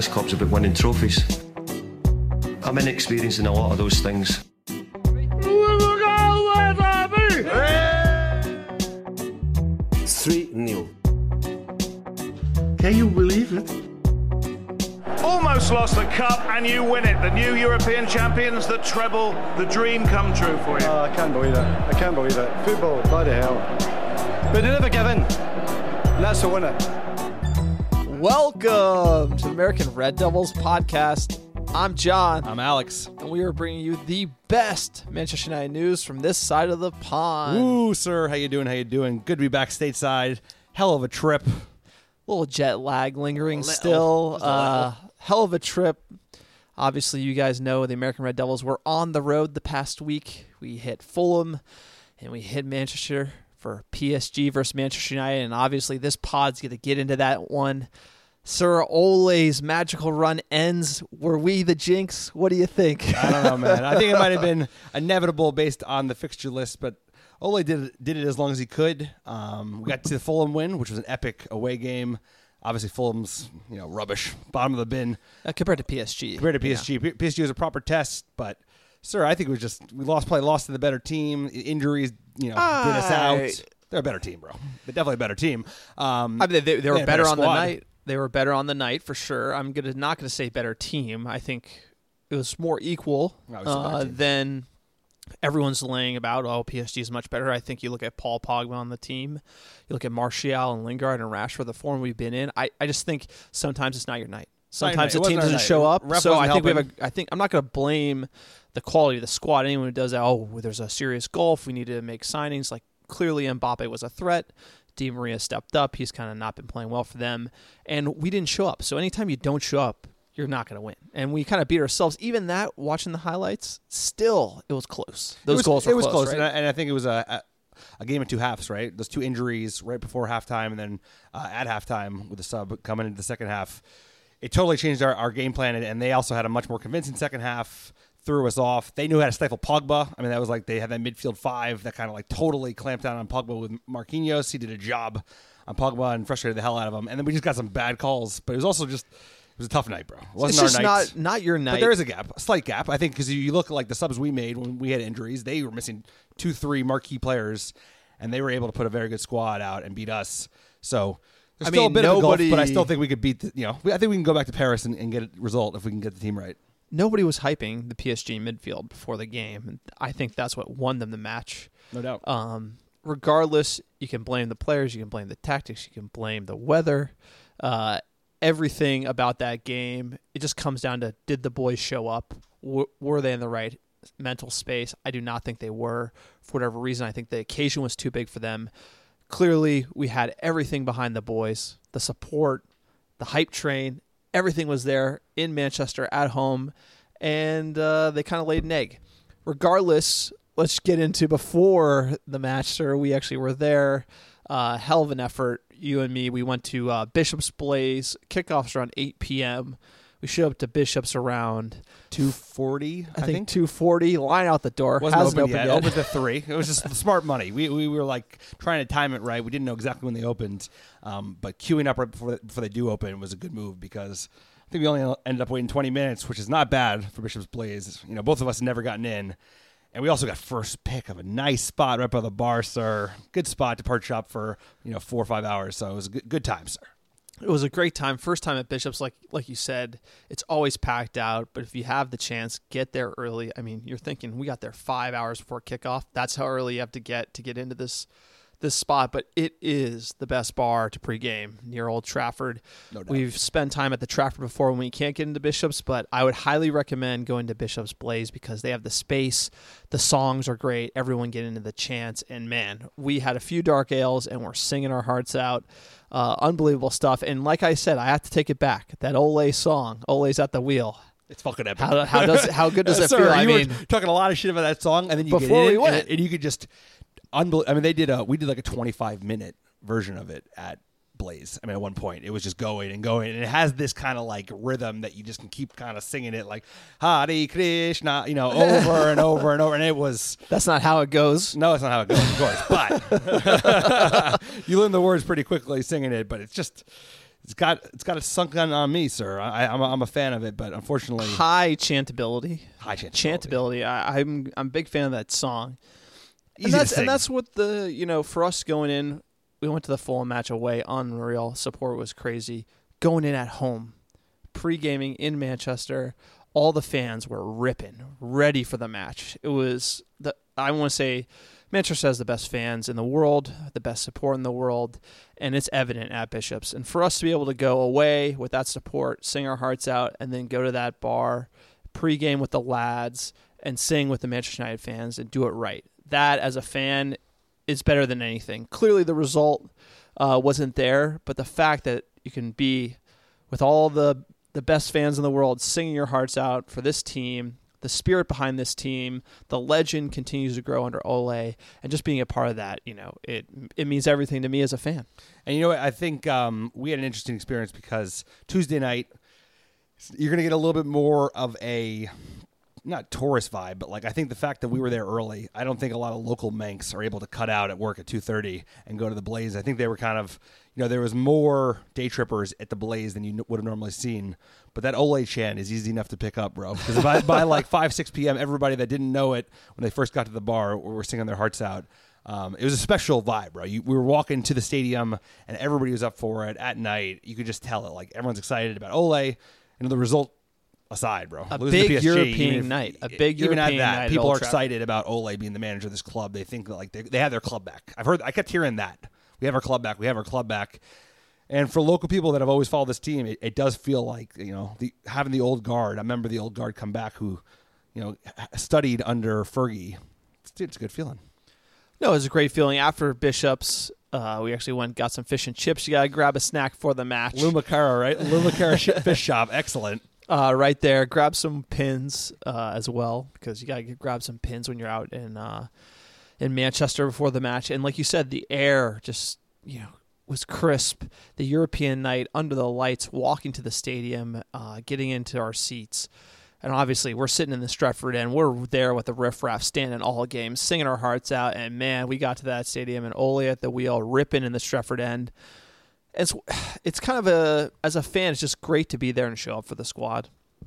this club's about winning trophies. I'm inexperienced in a lot of those things. 3-0. Can you believe it? Almost lost the cup and you win it. The new European champions, the treble, the dream come true for you. I can't believe it. I can't believe it. Football, bloody hell. But they never give in. And that's the winner. Welcome to the American Red Devils podcast. I'm John. I'm Alex. And we are bringing you the best Manchester United news from this side of the pond. Ooh, sir. How you doing? How you doing? Good to be back stateside. Hell of a trip. Little jet lag lingering still. Hell of a trip. Obviously, you guys know the American Red Devils were on the road the past week. We hit Fulham and we hit Manchester for PSG versus Manchester United. And obviously, this pod's going to get into that one. Sir Ole's magical run ends. Were we the jinx? What do you think? I don't know, man. I think it might have been inevitable based on the fixture list, but Ole did it as long as he could. We got to the Fulham win, which was an epic away game. Obviously, Fulham's rubbish, bottom of the bin compared to PSG. Compared to PSG, PSG was a proper test, but sir, I think it was just we lost to the better team. Injuries, did us out. They're a better team, bro. They're definitely a better team. I mean, they were better on the night. They were better on the night for sure. I'm not gonna say better team. I think it was more equal than everyone's laying about. Oh, PSG is much better. I think you look at Paul Pogba on the team, you look at Martial and Lingard and Rashford, the form we've been in. I just think sometimes it's not your night. Sometimes the team doesn't show up. So I think I'm not going to blame the quality of the squad. Anyone who does that, there's a serious gulf. We need to make signings. Like clearly Mbappe was a threat. Di Maria stepped up. He's kind of not been playing well for them. And we didn't show up. So anytime you don't show up, you're not going to win. And we kind of beat ourselves. Even that, watching the highlights, still, it was close. Those goals were close. Right? And I think it was a game of two halves, right? Those two injuries right before halftime and then at halftime with the sub coming into the second half. It totally changed our game plan, and they also had a much more convincing second half, threw us off. They knew how to stifle Pogba. I mean, that was like they had that midfield five that kind of like totally clamped down on Pogba with Marquinhos. He did a job on Pogba and frustrated the hell out of him. And then we just got some bad calls, but it was also just... It was a tough night, bro. It wasn't it's our just night. Not your night. But there is a slight gap, I think, because you look at like the subs we made when we had injuries. They were missing 2-3 marquee players, and they were able to put a very good squad out and beat us. So there's still a bit of a gulf, but I still think we could beat I think we can go back to Paris and get a result if we can get the team right. Nobody was hyping the PSG midfield before the game, and I think that's what won them the match. No doubt. Regardless, you can blame the players, you can blame the tactics, you can blame the weather. Everything about that game, it just comes down to, did the boys show up? Were they in the right mental space? I do not think they were. For whatever reason, I think the occasion was too big for them. Clearly, we had everything behind the boys, the support, the hype train, everything was there in Manchester at home, and they kind of laid an egg. Regardless, let's get into before the match, sir. We actually were there. Hell of an effort. You and me, we went to Bishop's Blaze. Kickoffs around 8 p.m. We showed up to Bishop's around 2:40. I think 2:40. Line out the door. Hasn't opened yet. Opened at 3. It was just smart money. We were like trying to time it right. We didn't know exactly when they opened, but queuing up right before they do open was a good move because I think we only ended up waiting 20 minutes, which is not bad for Bishop's Blaze. Both of us had never gotten in. And we also got first pick of a nice spot right by the bar, sir. Good spot to park shop for 4 or 5 hours. So it was a good time, sir. It was a great time. First time at Bishop's, like you said, it's always packed out. But if you have the chance, get there early. I mean, you're thinking we got there 5 hours before kickoff. That's how early you have to get into this spot, but it is the best bar to pregame near Old Trafford. No doubt. We've spent time at the Trafford before when we can't get into Bishop's, but I would highly recommend going to Bishop's Blaze because they have the space, the songs are great, everyone get into the chants, and man, we had a few dark ales and we're singing our hearts out. Unbelievable stuff, and like I said, I have to take it back. That Ole song, Ole's at the wheel. It's fucking epic. How good does it feel? I mean, were talking a lot of shit about that song, and then you before get in we went, and you could just... I mean, we did like a 25-minute version of it at Blaze. I mean, at one point, it was just going and going, and it has this kind of like rhythm that you just can keep kind of singing it like Hare Krishna, over and over and over. And it was... That's not how it goes. No, it's not how it goes, of course. But you learn the words pretty quickly singing it, but it's just... It's got it sunk on me, sir. I'm a fan of it, but unfortunately, high chantability. Chantability. I'm a big fan of that song. Easy to sing. And that's what for us going in. We went to the Fulham match away. Unreal. Support was crazy. Going in at home, pre-gaming in Manchester, all the fans were ripping, ready for the match. It was I want to say Manchester has the best fans in the world, the best support in the world, and it's evident at Bishop's. And for us to be able to go away with that support, sing our hearts out, and then go to that bar, pregame with the lads, and sing with the Manchester United fans and do it right. That, as a fan, is better than anything. Clearly the result wasn't there, but the fact that you can be with all the best fans in the world singing your hearts out for this team, the spirit behind this team, the legend continues to grow under Ole, and just being a part of that, it means everything to me as a fan. And I think we had an interesting experience because Tuesday night, you're going to get a little bit more of a, not tourist vibe, but I think the fact that we were there early, I don't think a lot of local Mancs are able to cut out at work at 2:30 and go to the Blaze. I think they were kind of, there was more day trippers at the Blaze than you would have normally seen. But that Ole chant is easy enough to pick up, bro. Because by 5, 6 p.m., everybody that didn't know it when they first got to the bar were singing their hearts out. It was a special vibe, bro. We were walking to the stadium, and everybody was up for it at night. You could just tell it. Everyone's excited about Ole. And the result aside, bro. A big PSG, European night. Even at that, people are excited about Ole being the manager of this club. They think that they have their club back. I kept hearing that. We have our club back. We have our club back. And for local people that have always followed this team, it does feel like, having the old guard. I remember the old guard come back who, studied under Fergie. It's a good feeling. No, it was a great feeling. After Bishop's, we actually went and got some fish and chips. You got to grab a snack for the match. Lumacara, right? Lumacara Fish Shop. Excellent. Right there. Grab some pins as well, because you got to grab some pins when you're out in Manchester before the match. And like you said, the air just, was crisp. The European night under the lights, walking to the stadium, getting into our seats. And obviously, we're sitting in the Stretford End. We're there with the riffraff, standing all games, singing our hearts out. And, man, we got to that stadium, and Ole at the wheel, ripping in the Stretford End. It's kind of as a fan, it's just great to be there and show up for the squad.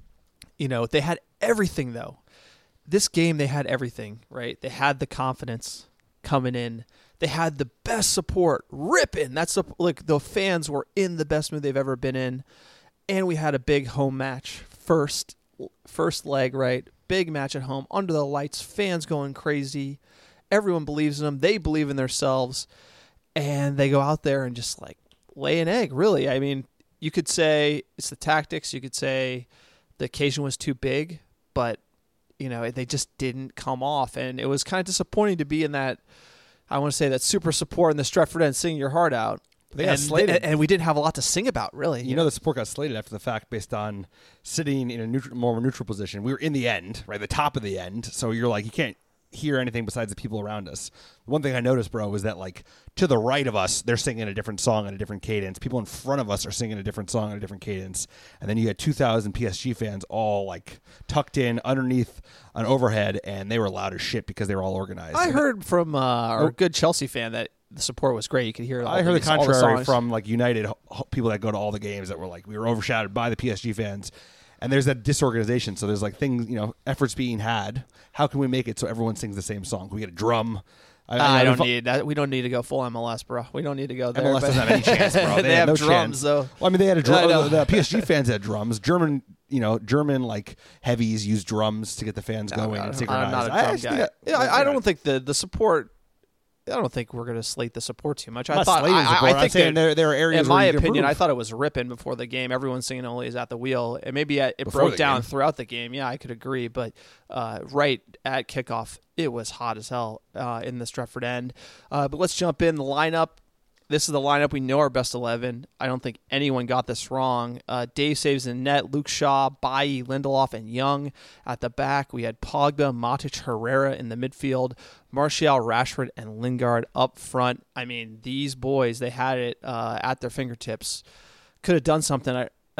They had everything, though. This game, they had everything, right? They had the confidence coming in. They had the best support, ripping. The fans were in the best mood they've ever been in. And we had a big home match, first leg, right? Big match at home, under the lights, fans going crazy. Everyone believes in them. They believe in themselves. And they go out there and just lay an egg, really. I mean, you could say it's the tactics. You could say the occasion was too big, but, they just didn't come off. And it was kind of disappointing to be in that, I want to say, that super support in the Stretford End, singing your heart out. They got slated. And we didn't have a lot to sing about, really. The support got slated after the fact based on sitting in a more neutral position. We were in the end, right, the top of the end. So you're you can't hear anything besides the people around us. One thing I noticed, bro, was that to the right of us, they're singing a different song at a different cadence. People in front of us are singing a different song at a different cadence. And then you had 2,000 PSG fans all tucked in underneath an overhead, and they were loud as shit because they were all organized. I heard from our good Chelsea fan that the support was great. You could hear it. I heard the contrary from United people that go to all the games that were we were overshadowed by the PSG fans. And there's that disorganization. So there's things, efforts being had. How can we make it so everyone sings the same song? Can we get a drum? I don't need that. We don't need to go full MLS, bro. We don't need to go there. MLS doesn't have any chance, bro. They have no drums, chance. though. Well, they had a drum. The PSG fans had drums. German heavies use drums to get the fans going and synchronized. I'm not a drum guy. I don't think the support. I don't think we're going to slate the support too much. I think there are areas. In my opinion, I thought it was ripping before the game. Everyone singing Ole is at the wheel, and maybe it broke down throughout the game. Yeah, I could agree, but right at kickoff, it was hot as hell in the Stretford End. But let's jump in the lineup. This is the lineup. We know our best 11. I don't think anyone got this wrong. Dave saves in net. Luke Shaw, Bailly, Lindelof, and Young at the back. We had Pogba, Matic, Herrera in the midfield. Martial, Rashford, and Lingard up front. I mean, these boys, they had it at their fingertips. Could have done something.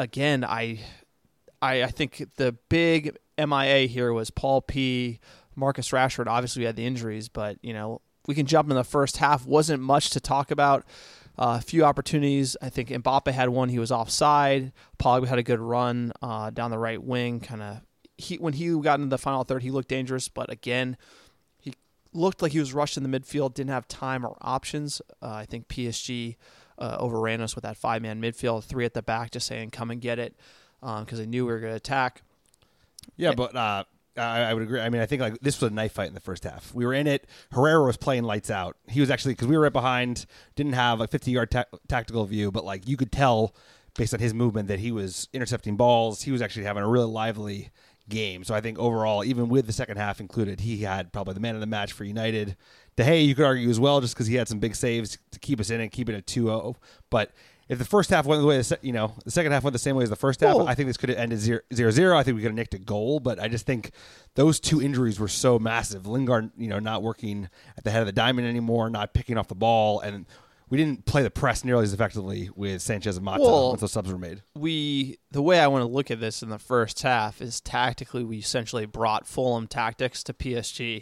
I think the big MIA here was Paul P., Marcus Rashford. Obviously, we had the injuries, but, we can jump in the first half. Wasn't much to talk about. A few opportunities. I think Mbappe had one. He was offside. Pogba had a good run down the right wing. When he got into the final third, he looked dangerous. But again, he looked like he was rushed in the midfield. Didn't have time or options. I think PSG overran us with that 5-man midfield, 3 at the back, just saying, come and get it, because they knew we were going to attack. Yeah, but I would agree. I mean, I think like this was a knife fight in the first half. We were in it. Herrera was playing lights out. He was actually, because we were right behind, didn't have a 50-yard tactical view, but like you could tell based on his movement that he was intercepting balls. He was actually having a really lively game. So I think overall, even with the second half included, he had probably the man of the match for United. De Gea, you could argue as well, just because he had some big saves to keep us in and keep it at 2-0. But if the first half went the way, the second half went the same way as the first half, I think this could have ended 0-0. I think we could have nicked a goal, but I just think those 2 injuries were so massive. Lingard, not working at the head of the diamond anymore, not picking off the ball, and we didn't play the press nearly as effectively with Sanchez and Mata once those subs were made. The way I want to look at this in the first half is tactically we essentially brought Fulham tactics to PSG.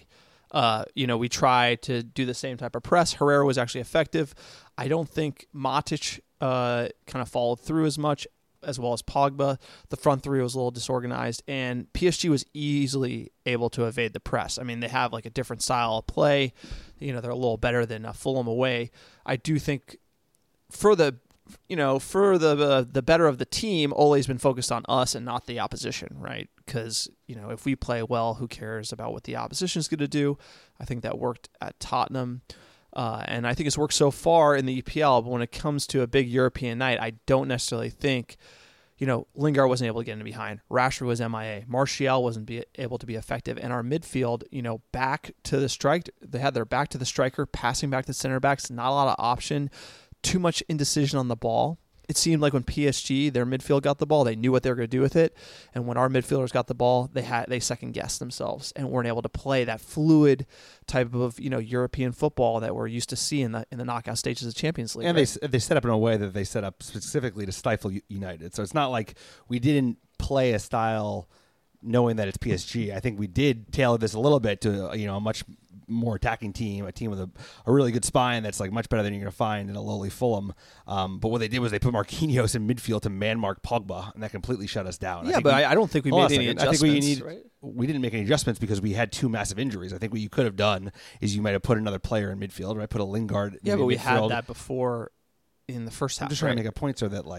We tried to do the same type of press. Herrera was actually effective. I don't think Matic kind of followed through as much, as well as Pogba. The front 3 was a little disorganized, and PSG was easily able to evade the press. I mean, they have like a different style of play. They're a little better than Fulham away. I do think for the better of the team, Ole's been focused on us and not the opposition, right? Because, if we play well, who cares about what the opposition is going to do? I think that worked at Tottenham. And I think it's worked so far in the EPL, but when it comes to a big European night, I don't necessarily think, Lingard wasn't able to get in behind. Rashford was MIA. Martial wasn't able to be effective. And our midfield, back to the strike, they had their back to the striker, passing back to center backs, not a lot of option, too much indecision on the ball. It seemed like when PSG, their midfield got the ball, they knew what they were going to do with it. And when our midfielders got the ball, they second-guessed themselves and weren't able to play that fluid type of European football that we're used to seeing in the knockout stages of the Champions League. And they set up in a way that they set up specifically to stifle United. So it's not like we didn't play a style knowing that it's PSG. I think we did tailor this a little bit to a much more attacking team, a team with a really good spine that's like much better than you're going to find in a lowly Fulham. But what they did was they put Marquinhos in midfield to man-mark Pogba, and that completely shut us down. Yeah, I don't think we made any adjustments. We didn't make any adjustments because we had 2 massive injuries. I think what you could have done is you might have put another player in midfield, right? Put a Lingard in but we midfield. had that before in the first half. I'm just trying to make a point so that,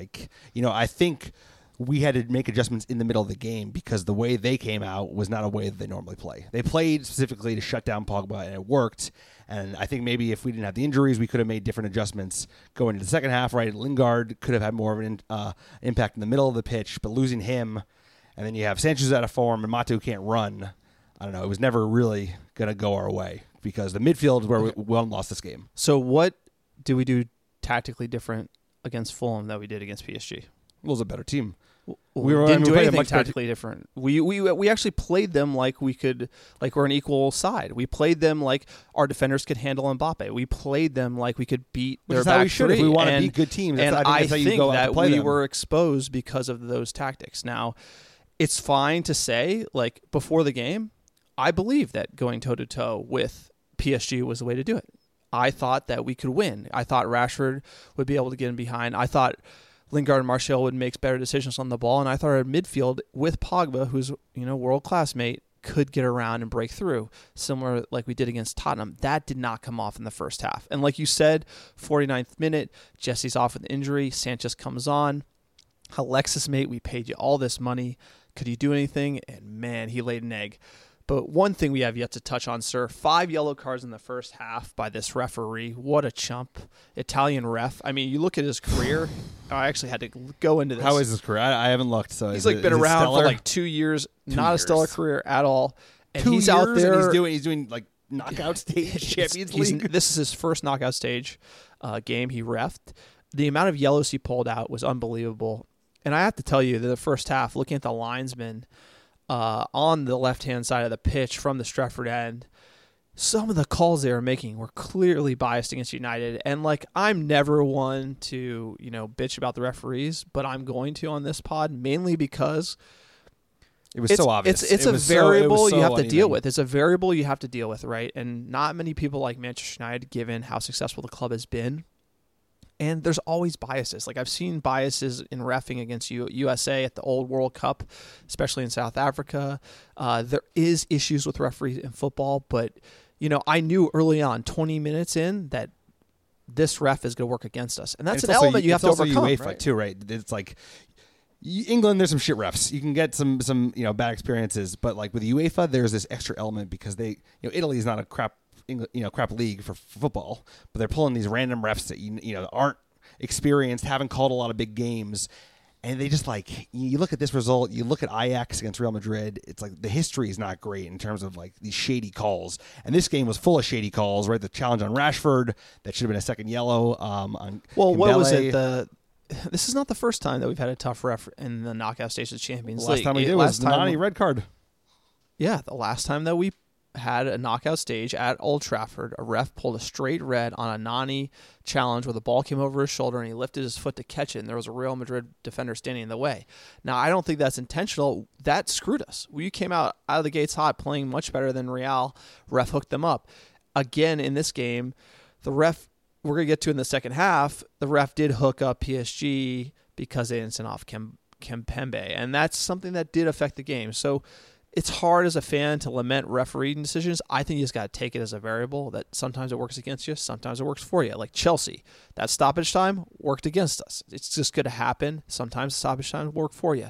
I think we had to make adjustments in the middle of the game because the way they came out was not a way that they normally play. They played specifically to shut down Pogba, and it worked. And I think maybe if we didn't have the injuries, we could have made different adjustments going into the second half, right? Lingard could have had more of an impact in the middle of the pitch, but losing him, and then you have Sanchez out of form, and Mata can't run. I don't know. It was never really going to go our way because the midfield is where we lost this game. So what do we do tactically different against Fulham that we did against PSG? It was a better team. We didn't do anything tactically different. We actually played them like we're an equal side. We played them like our defenders could handle Mbappe. We played them like we could beat their back 3. We should if we want to beat good teams. I think that we were exposed because of those tactics. Now, it's fine to say, like, before the game, I believe that going toe-to-toe with PSG was the way to do it. I thought that we could win. I thought Rashford would be able to get in behind. I thought Lingard and Martial would make better decisions on the ball, and I thought our midfield with Pogba, who's world-class mate, could get around and break through, similar like we did against Tottenham. That did not come off in the first half. And like you said, 49th minute, Jesse's off with an injury, Sanchez comes on. Alexis, mate, we paid you all this money. Could you do anything? And man, he laid an egg. But one thing we have yet to touch on, sir, 5 yellow cards in the first half by this referee. What a chump. Italian ref. I mean, you look at his career. I actually had to go into this. How is his career? I haven't looked. So he's been around for like 2 years. Not a stellar career at all. And he's out there. And he's doing like knockout stage Champions League. This is his first knockout stage game he reffed. The amount of yellows he pulled out was unbelievable. And I have to tell you that the first half, looking at the linesmen, on the left-hand side of the pitch from the Stretford end, some of the calls they were making were clearly biased against United. And, I'm never one to, bitch about the referees, but I'm going to on this pod, mainly because it was so obvious. It's a variable you have to deal with. It's a variable you have to deal with, right? And not many people like Manchester United, given how successful the club has been, And there's always biases. Like I've seen biases in reffing against USA at the old World Cup, especially in South Africa. There is issues with referees in football, but I knew early on, 20 minutes in, that this ref is going to work against us, and that's an element you have to overcome. UEFA right? too, right? It's like England. There's some shit refs. You can get some bad experiences, but like with UEFA, there's this extra element because they Italy is not a crap league for football, but they're pulling these random refs that aren't experienced, haven't called a lot of big games. And they just like, you look at this result, you look at Ajax against Real Madrid, it's like the history is not great in terms of like these shady calls. And this game was full of shady calls, right? The challenge on Rashford, that should have been a second yellow. On well, Kimbele. What was it? This is not the first time that we've had a tough ref in the knockout stage of the Champions League. Last time we did was the Nani red card. Yeah, the last time that we had a knockout stage at Old Trafford, a ref pulled a straight red on a Nani challenge where the ball came over his shoulder and he lifted his foot to catch it, and there was a Real Madrid defender standing in the way. Now, I don't think that's intentional. That screwed us. We came out of the gates hot, playing much better than Real. Ref hooked them up. Again, in this game, the ref, we're going to get to in the second half, the ref did hook up PSG because they didn't send off Kimpembe, and that's something that did affect the game. So it's hard as a fan to lament refereeing decisions. I think you just got to take it as a variable that sometimes it works against you, sometimes it works for you. Like Chelsea, that stoppage time worked against us. It's just going to happen. Sometimes stoppage time will work for you.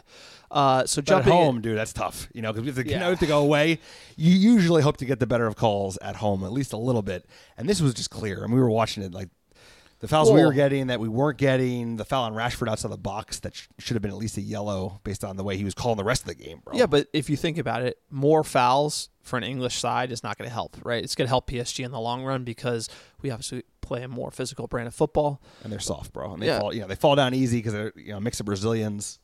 So jumping at home, dude, that's tough. Because if you have to go away, you usually hope to get the better of calls at home, at least a little bit. And this was just clear. And we were watching it like the fouls we were getting that we weren't getting, the foul on Rashford outside the box that should have been at least a yellow based on the way he was calling the rest of the game, bro. Yeah, but if you think about it, more fouls for an English side is not going to help, right? It's going to help PSG in the long run because we obviously play a more physical brand of football. And they're soft, bro. And they fall down easy because they're a mix of Brazilians.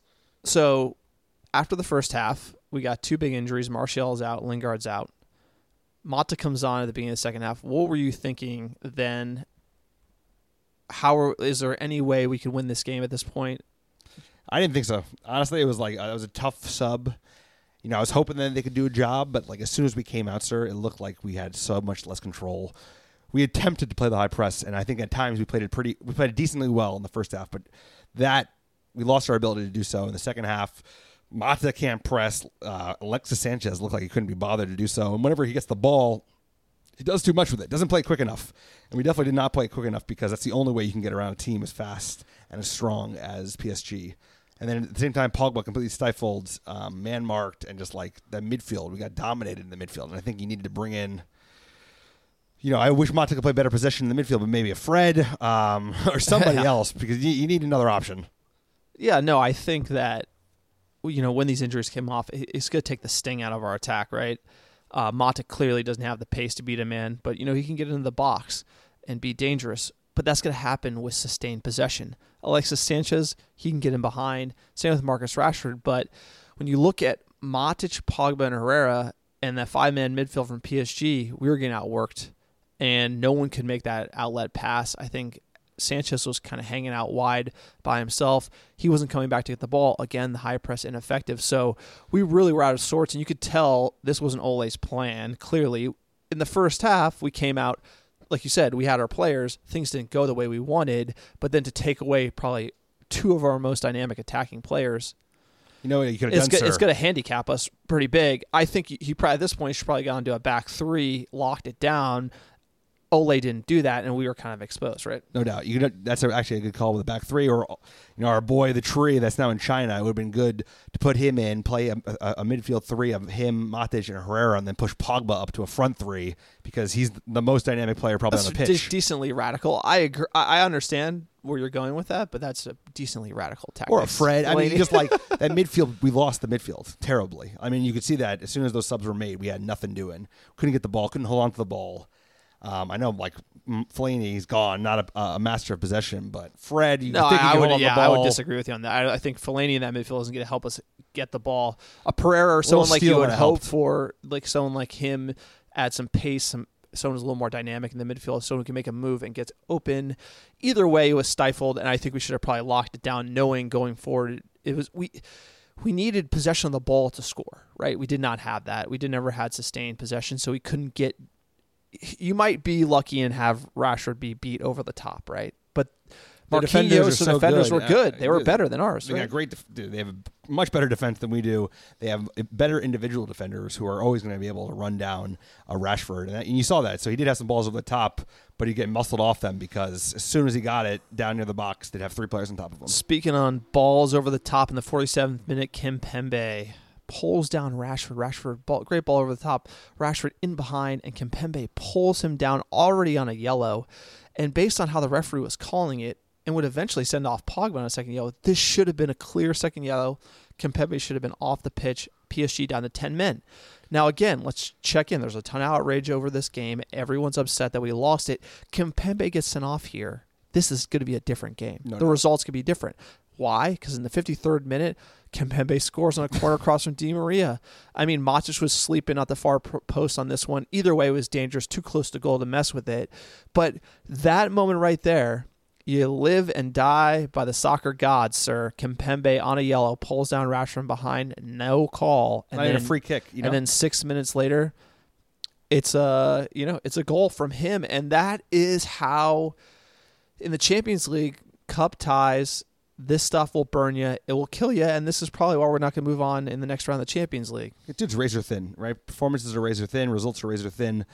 So after the first half, we got two big injuries. Martial's out, Lingard's out. Mata comes on at the beginning of the second half. What were you thinking then? Is there any way we could win this game at this point? I didn't think so. Honestly, it was like it was a tough sub. I was hoping that they could do a job, but like as soon as we came out, sir, it looked like we had so much less control. We attempted to play the high press, and I think at times we played it decently well in the first half, but we lost our ability to do so in the second half. Mata can't press. Alexis Sanchez looked like he couldn't be bothered to do so, and whenever he gets the ball, he does too much with it. Doesn't play quick enough. And we definitely did not play quick enough because that's the only way you can get around a team as fast and as strong as PSG. And then at the same time, Pogba completely stifled, man-marked, and just like that midfield. We got dominated in the midfield. And I think you needed to bring in, I wish Mata could play better possession in the midfield, but maybe a Fred or somebody else because you need another option. Yeah, no, I think that, when these injuries came off, it's going to take the sting out of our attack, right? Mata clearly doesn't have the pace to beat a man, but he can get into the box and be dangerous. But that's going to happen with sustained possession. Alexis Sanchez, he can get in behind. Same with Marcus Rashford. But when you look at Matic, Pogba, and Herrera and that five-man midfield from PSG, we were getting outworked, and no one could make that outlet pass. I think Sanchez was kind of hanging out wide by himself. He wasn't coming back to get the ball. Again, the high press ineffective. So we really were out of sorts, and you could tell this wasn't Ole's plan. Clearly, in the first half, we came out, like you said, we had our players. Things didn't go the way we wanted, but then to take away probably two of our most dynamic attacking players, you could have done, it's going to handicap us pretty big. I think he probably at this point should probably gone into a back three, locked it down. Ole didn't do that, and we were kind of exposed, right? No doubt. That's actually a good call with the back three. Or, our boy, the tree that's now in China, it would have been good to put him in, play a midfield three of him, Matic, and Herrera, and then push Pogba up to a front three because he's the most dynamic player probably on the pitch. That's decently radical. I agree. I understand where you're going with that, but that's a decently radical tactic. Or a Fred. I mean, just like that midfield, we lost the midfield terribly. I mean, you could see that as soon as those subs were made, we had nothing doing. Couldn't get the ball, couldn't hold on to the ball. I know, like Fellaini's gone, not a master of possession, but Fred, I would disagree with you on that. I think Fellaini in that midfield isn't going to help us get the ball. A Pereira or someone like you would hope for, like someone like him, add some pace, someone who's a little more dynamic in the midfield, someone who can make a move and gets open. Either way, it was stifled, and I think we should have probably locked it down, knowing going forward we needed possession of the ball to score, right? We did not have that. We never had sustained possession, so we couldn't get. You might be lucky and have Rashford be beat over the top, right? But Marquinhos' defenders were good. They were better than ours. They got great. They have a much better defense than we do. They have better individual defenders who are always going to be able to run down a Rashford, and you saw that. So he did have some balls over the top, but he get muscled off them because as soon as he got it down near the box, they'd have 3 players on top of him. Speaking on balls over the top, in the 47th minute, Kimpembe pulls down Rashford. Great ball over the top. Rashford in behind, and Kimpembe pulls him down already on a yellow. And based on how the referee was calling it, and would eventually send off Pogba on a second yellow, this should have been a clear second yellow. Kimpembe should have been off the pitch. PSG down to 10 men. Now, again, let's check in. There's a ton of outrage over this game. Everyone's upset that we lost it. Kimpembe gets sent off here. This is going to be a different game. The results could be different. Why? Because in the 53rd minute, Kimpembe scores on a corner cross from Di Maria. I mean, Matic was sleeping at the far post on this one. Either way, it was dangerous, too close to goal to mess with it. But that moment right there, you live and die by the soccer gods, sir. Kimpembe on a yellow, pulls down Rashford from behind, no call. And then a free kick. And then 6 minutes later, it's a goal from him. And that is how, in the Champions League, cup ties, this stuff will burn you. It will kill you. And this is probably why we're not going to move on in the next round of the Champions League. Dude's razor thin, right? Performances are razor thin. Results are razor thin.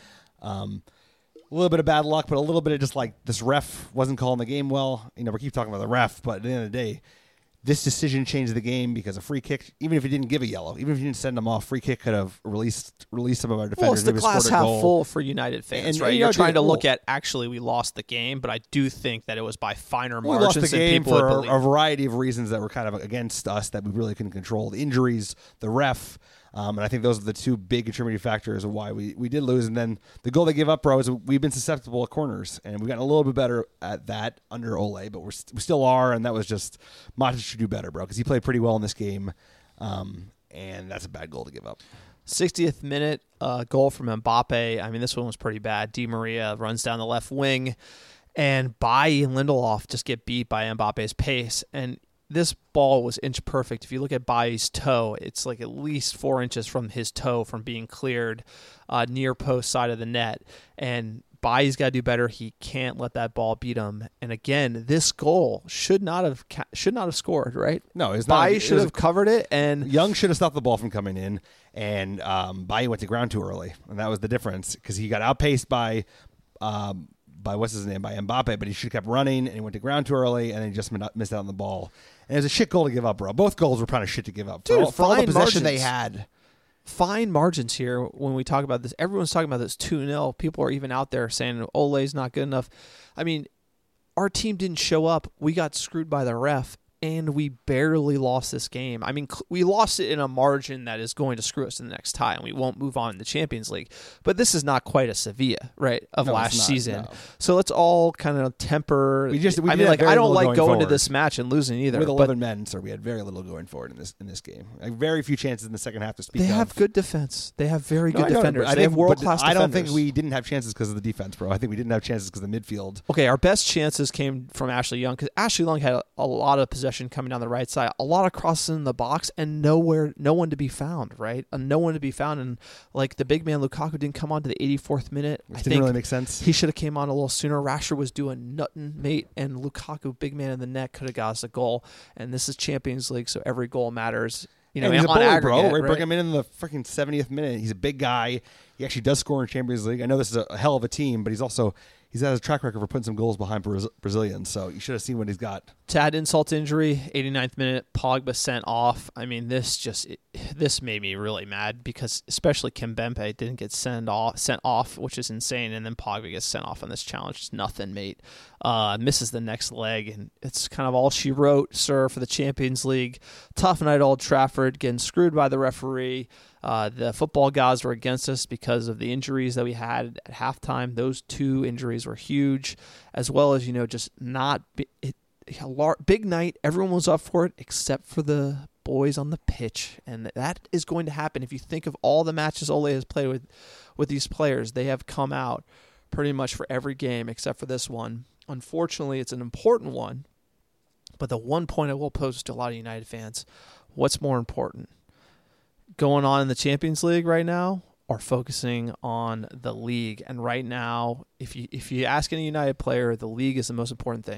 A little bit of bad luck, but a little bit of just like this ref wasn't calling the game well. We keep talking about the ref, but at the end of the day, this decision changed the game because a free kick, even if he didn't give a yellow, even if he didn't send him off, free kick could have released some of our defenders. Well, it's the glass half full for United fans, right? You're trying to look at, actually, we lost the game, but I do think that it was by finer margins. We lost the game for a variety of reasons that were kind of against us that we really couldn't control. The injuries, the ref. And I think those are the two big contributing factors of why we did lose. And then the goal they gave up, bro, is we've been susceptible at corners. And we've gotten a little bit better at that under Ole, but we still are. And that was just, Matic should do better, bro, because he played pretty well in this game. And that's a bad goal to give up. 60th minute goal from Mbappe. I mean, this one was pretty bad. Di Maria runs down the left wing, and Bailly and Lindelof just get beat by Mbappe's pace. And this ball was inch perfect. If you look at Bailly's toe, it's like at least 4 inches from his toe from being cleared near post side of the net. And Bailly's got to do better. He can't let that ball beat him. And again, this goal should not have scored, right? No, it's not. Bailly should have covered it, and Young should have stopped the ball from coming in. And Bailly went to ground too early, and that was the difference because he got outpaced by what's his name, by Mbappe, but he should have kept running, and he went to ground too early, and then he just missed out on the ball. And it was a shit goal to give up, bro. Both goals were kind of shit to give up. Dude, for all the possession they had. Fine margins here when we talk about this. Everyone's talking about this 2-0. People are even out there saying Ole's not good enough. I mean, our team didn't show up. We got screwed by the ref, and we barely lost this game. I mean, we lost it in a margin that is going to screw us in the next tie, and we won't move on in the Champions League. But this is not quite a Sevilla, right, of last season. No. So let's all kind of temper. I don't like going to this match and losing either. With 11 men, sir, we had very little going forward in this game. Like, very few chances in the second half to speak of. They have good defense. They have very good defenders. They have world-class defenders. I don't think we didn't have chances because of the defense, bro. I think we didn't have chances because of the midfield. Okay, our best chances came from Ashley Young because Ashley Young had a lot of possession coming down the right side, a lot of crosses in the box, and no one to be found, right? No one to be found, and like the big man Lukaku didn't come on to the 84th minute. Which didn't really make sense. He should have came on a little sooner. Rashford was doing nothing, mate, and Lukaku, big man in the net, could have got us a goal. And this is Champions League, so every goal matters. He's a bully, bro. Right? Bring him in the freaking 70th minute. He's a big guy. He actually does score in Champions League. I know this is a hell of a team, but he's had a track record for putting some goals behind Brazilians, so you should have seen what he's got. To add insult to injury, 89th minute, Pogba sent off. I mean, this made me really mad because especially Kimpembe didn't get sent off, which is insane, and then Pogba gets sent off on this challenge. It's nothing, mate. Misses the next leg, and it's kind of all she wrote, sir, for the Champions League. Tough night at Old Trafford, getting screwed by the referee. The football gods were against us because of the injuries that we had at halftime. Those two injuries were huge, as well as, just not big night. Everyone was up for it except for the boys on the pitch, and that is going to happen. If you think of all the matches Ole has played with these players, they have come out pretty much for every game except for this one. Unfortunately, it's an important one, but the one point I will pose to a lot of United fans, what's more important? Going on in the Champions League right now or focusing on the league? And right now, if you ask any United player, the league is the most important thing.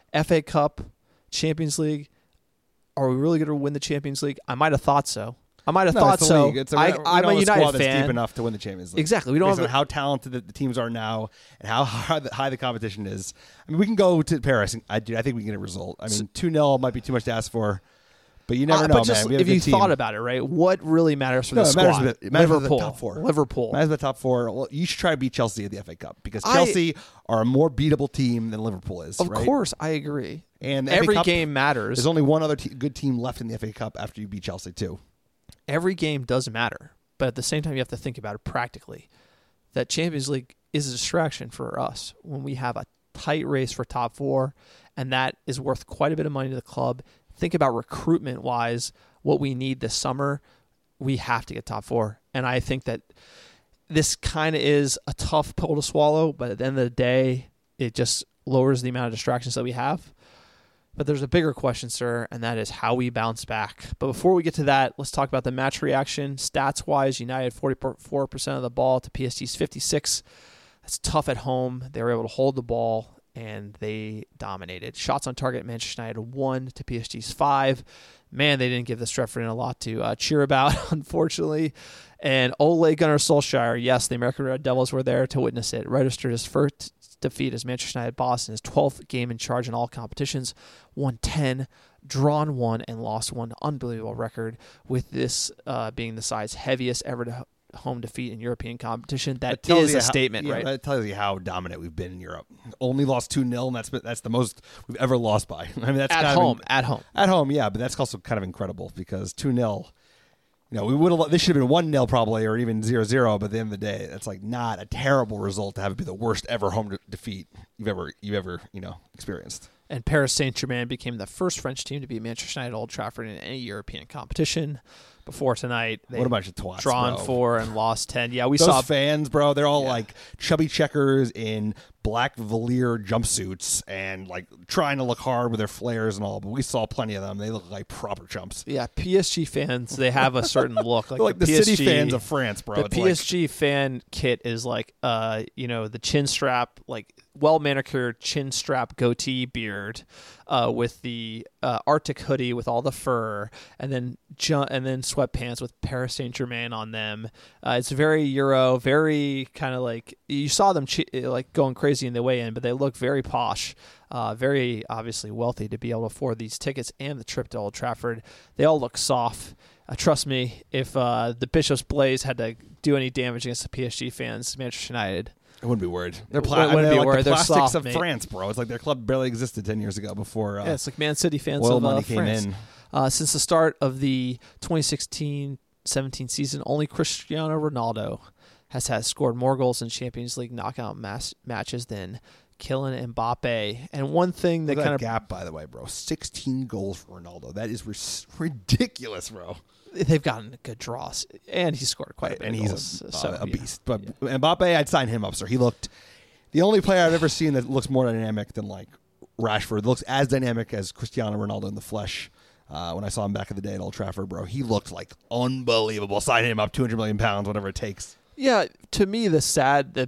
FA Cup, Champions League. Are we really going to win the Champions League? I might have thought so. I'm a United fan. That's deep enough to win the Champions League. Exactly. We don't have how talented the teams are now and how high the competition is. I mean, we can go to Paris. I think we can get a result. I mean, 2-0 might be too much to ask for, but you never know, but just, man. If you thought about it, right, what really matters for the squad? It matters Liverpool. The top four. Liverpool. It matters the top four. Well, you should try to beat Chelsea at the FA Cup because Chelsea are a more beatable team than Liverpool is. Of course, I agree. And every game matters. There's only one other good team left in the FA Cup after you beat Chelsea too. Every game does matter, but at the same time, you have to think about it practically. That Champions League is a distraction for us when we have a tight race for top four, and that is worth quite a bit of money to the club. Think about recruitment-wise, what we need this summer. We have to get top four, and I think that this kind of is a tough pill to swallow, but at the end of the day, it just lowers the amount of distractions that we have. But there's a bigger question, sir, and that is how we bounce back. But before we get to that, let's talk about the match reaction. Stats-wise, United 44% of the ball to PSG's 56%. That's tough at home. They were able to hold the ball, and they dominated. Shots on target, Manchester United 1 to PSG's 5. Man, they didn't give the Stretford a lot to cheer about, unfortunately. And Ole Gunnar Solskjaer, yes, the American Red Devils were there to witness it. Registered his first defeat as Manchester United boss in his 12th game in charge in all competitions. Won 10, drawn 1, and lost 1. Unbelievable record, with this being the side's heaviest ever home defeat in European competition. That is a statement, right? That tells you how dominant we've been in Europe. Only lost 2-0, and that's the most we've ever lost by. I mean, that's at home, yeah. But that's also kind of incredible because 2-0. We would have. This should have been 1-0 probably, or even 0-0. But at the end of the day, that's like not a terrible result to have it be the worst ever home defeat you've ever experienced. And Paris Saint-Germain became the first French team to beat Manchester United at Old Trafford in any European competition. Before tonight, they what a bunch of twats, drawn bro. 4 and lost 10. Yeah, Those saw fans, bro. They're all like chubby checkers in black velour jumpsuits and like trying to look hard with their flares and all. But we saw plenty of them. They look like proper chumps. Yeah, PSG fans, they have a certain look. Like the PSG, city fans of France, bro. The PSG fan kit is like, the chin strap, like well manicured chin strap goatee beard, with the Arctic hoodie with all the fur, and then sweatpants with Paris Saint-Germain on them. It's very Euro, very kind of like you saw them like going crazy in the way in, but they look very posh, very obviously wealthy to be able to afford these tickets and the trip to Old Trafford. They all look soft. Trust me, if the Bishop's Blaze had to do any damage against the PSG fans, Manchester United, I wouldn't be worried. They're like the plastics soft, of mate. France, bro. It's like their club barely existed 10 years ago before. It's like Man City fans oil of money France. came in. Since the start of the 2016-17 season, only Cristiano Ronaldo has scored more goals in Champions League knockout matches than Kylian Mbappe. And one thing that kind of gap, by the way, bro, 16 goals for Ronaldo. That is ridiculous, bro. They've gotten good draws, and he scored quite a bit. And of he's goals, a beast. But Mbappe, I'd sign him up, sir. He looked the only player I've ever seen that looks more dynamic than like Rashford. Looks as dynamic as Cristiano Ronaldo in the flesh. When I saw him back in the day at Old Trafford, bro, he looked like unbelievable. Sign him up, 200 million pounds, whatever it takes. Yeah, to me, the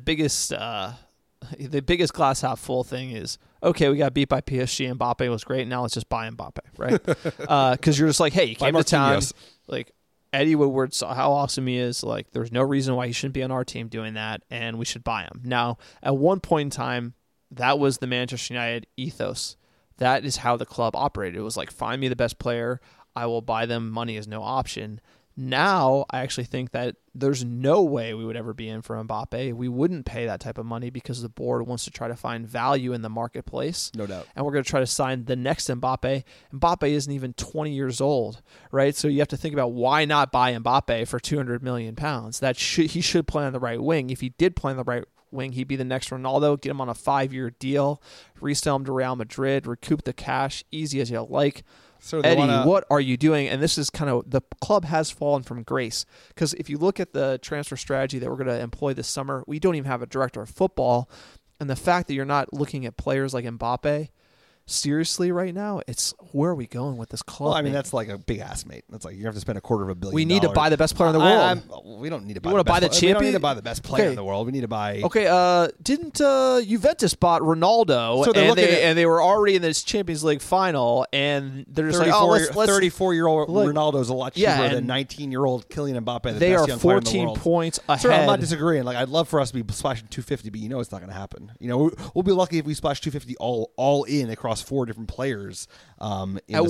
biggest glass half full thing is, okay, we got beat by PSG. Mbappe was great. Now let's just buy Mbappe, right? Because you're just like, hey, you came to town. Like, Eddie Woodward saw how awesome he is. Like, there's no reason why he shouldn't be on our team doing that, and we should buy him. Now, at one point in time, that was the Manchester United ethos. That is how the club operated. It was like, find me the best player. I will buy them. Money is no option. Now, I actually think that there's no way we would ever be in for Mbappe. We wouldn't pay that type of money because the board wants to try to find value in the marketplace. No doubt. And we're going to try to sign the next Mbappe. Mbappe isn't even 20 years old, right? So you have to think about why not buy Mbappe for 200 million pounds. He should play on the right wing. If he did play on the right wing, he'd be the next Ronaldo. Get him on a 5-year deal, resell him to Real Madrid, recoup the cash, easy as you like. So Eddie, what are you doing? And this is kind of, the club has fallen from grace, because if you look at the transfer strategy that we're going to employ this summer, we don't even have a director of football. And the fact that you're not looking at players like Mbappe, seriously right now, it's where are we going with this club? Well, I mean, that's like a big ass, mate. That's like you have to spend $250 million. We need to buy the best player in the world. We don't need to buy. You want to buy the champion? We don't need to buy the best player in the world. We need to buy. Okay, didn't Juventus bought Ronaldo? So and they were already in this Champions League final, and they're just like, oh, let's 34-year-old Ronaldo is a lot cheaper than 19-year-old Kylian Mbappe. They best are young player in the 14 world. points ahead. Sure, I'm not disagreeing. Like, I'd love for us to be splashing 250, but it's not going to happen. We'll be lucky if we splash 250 all in across 4 different players. At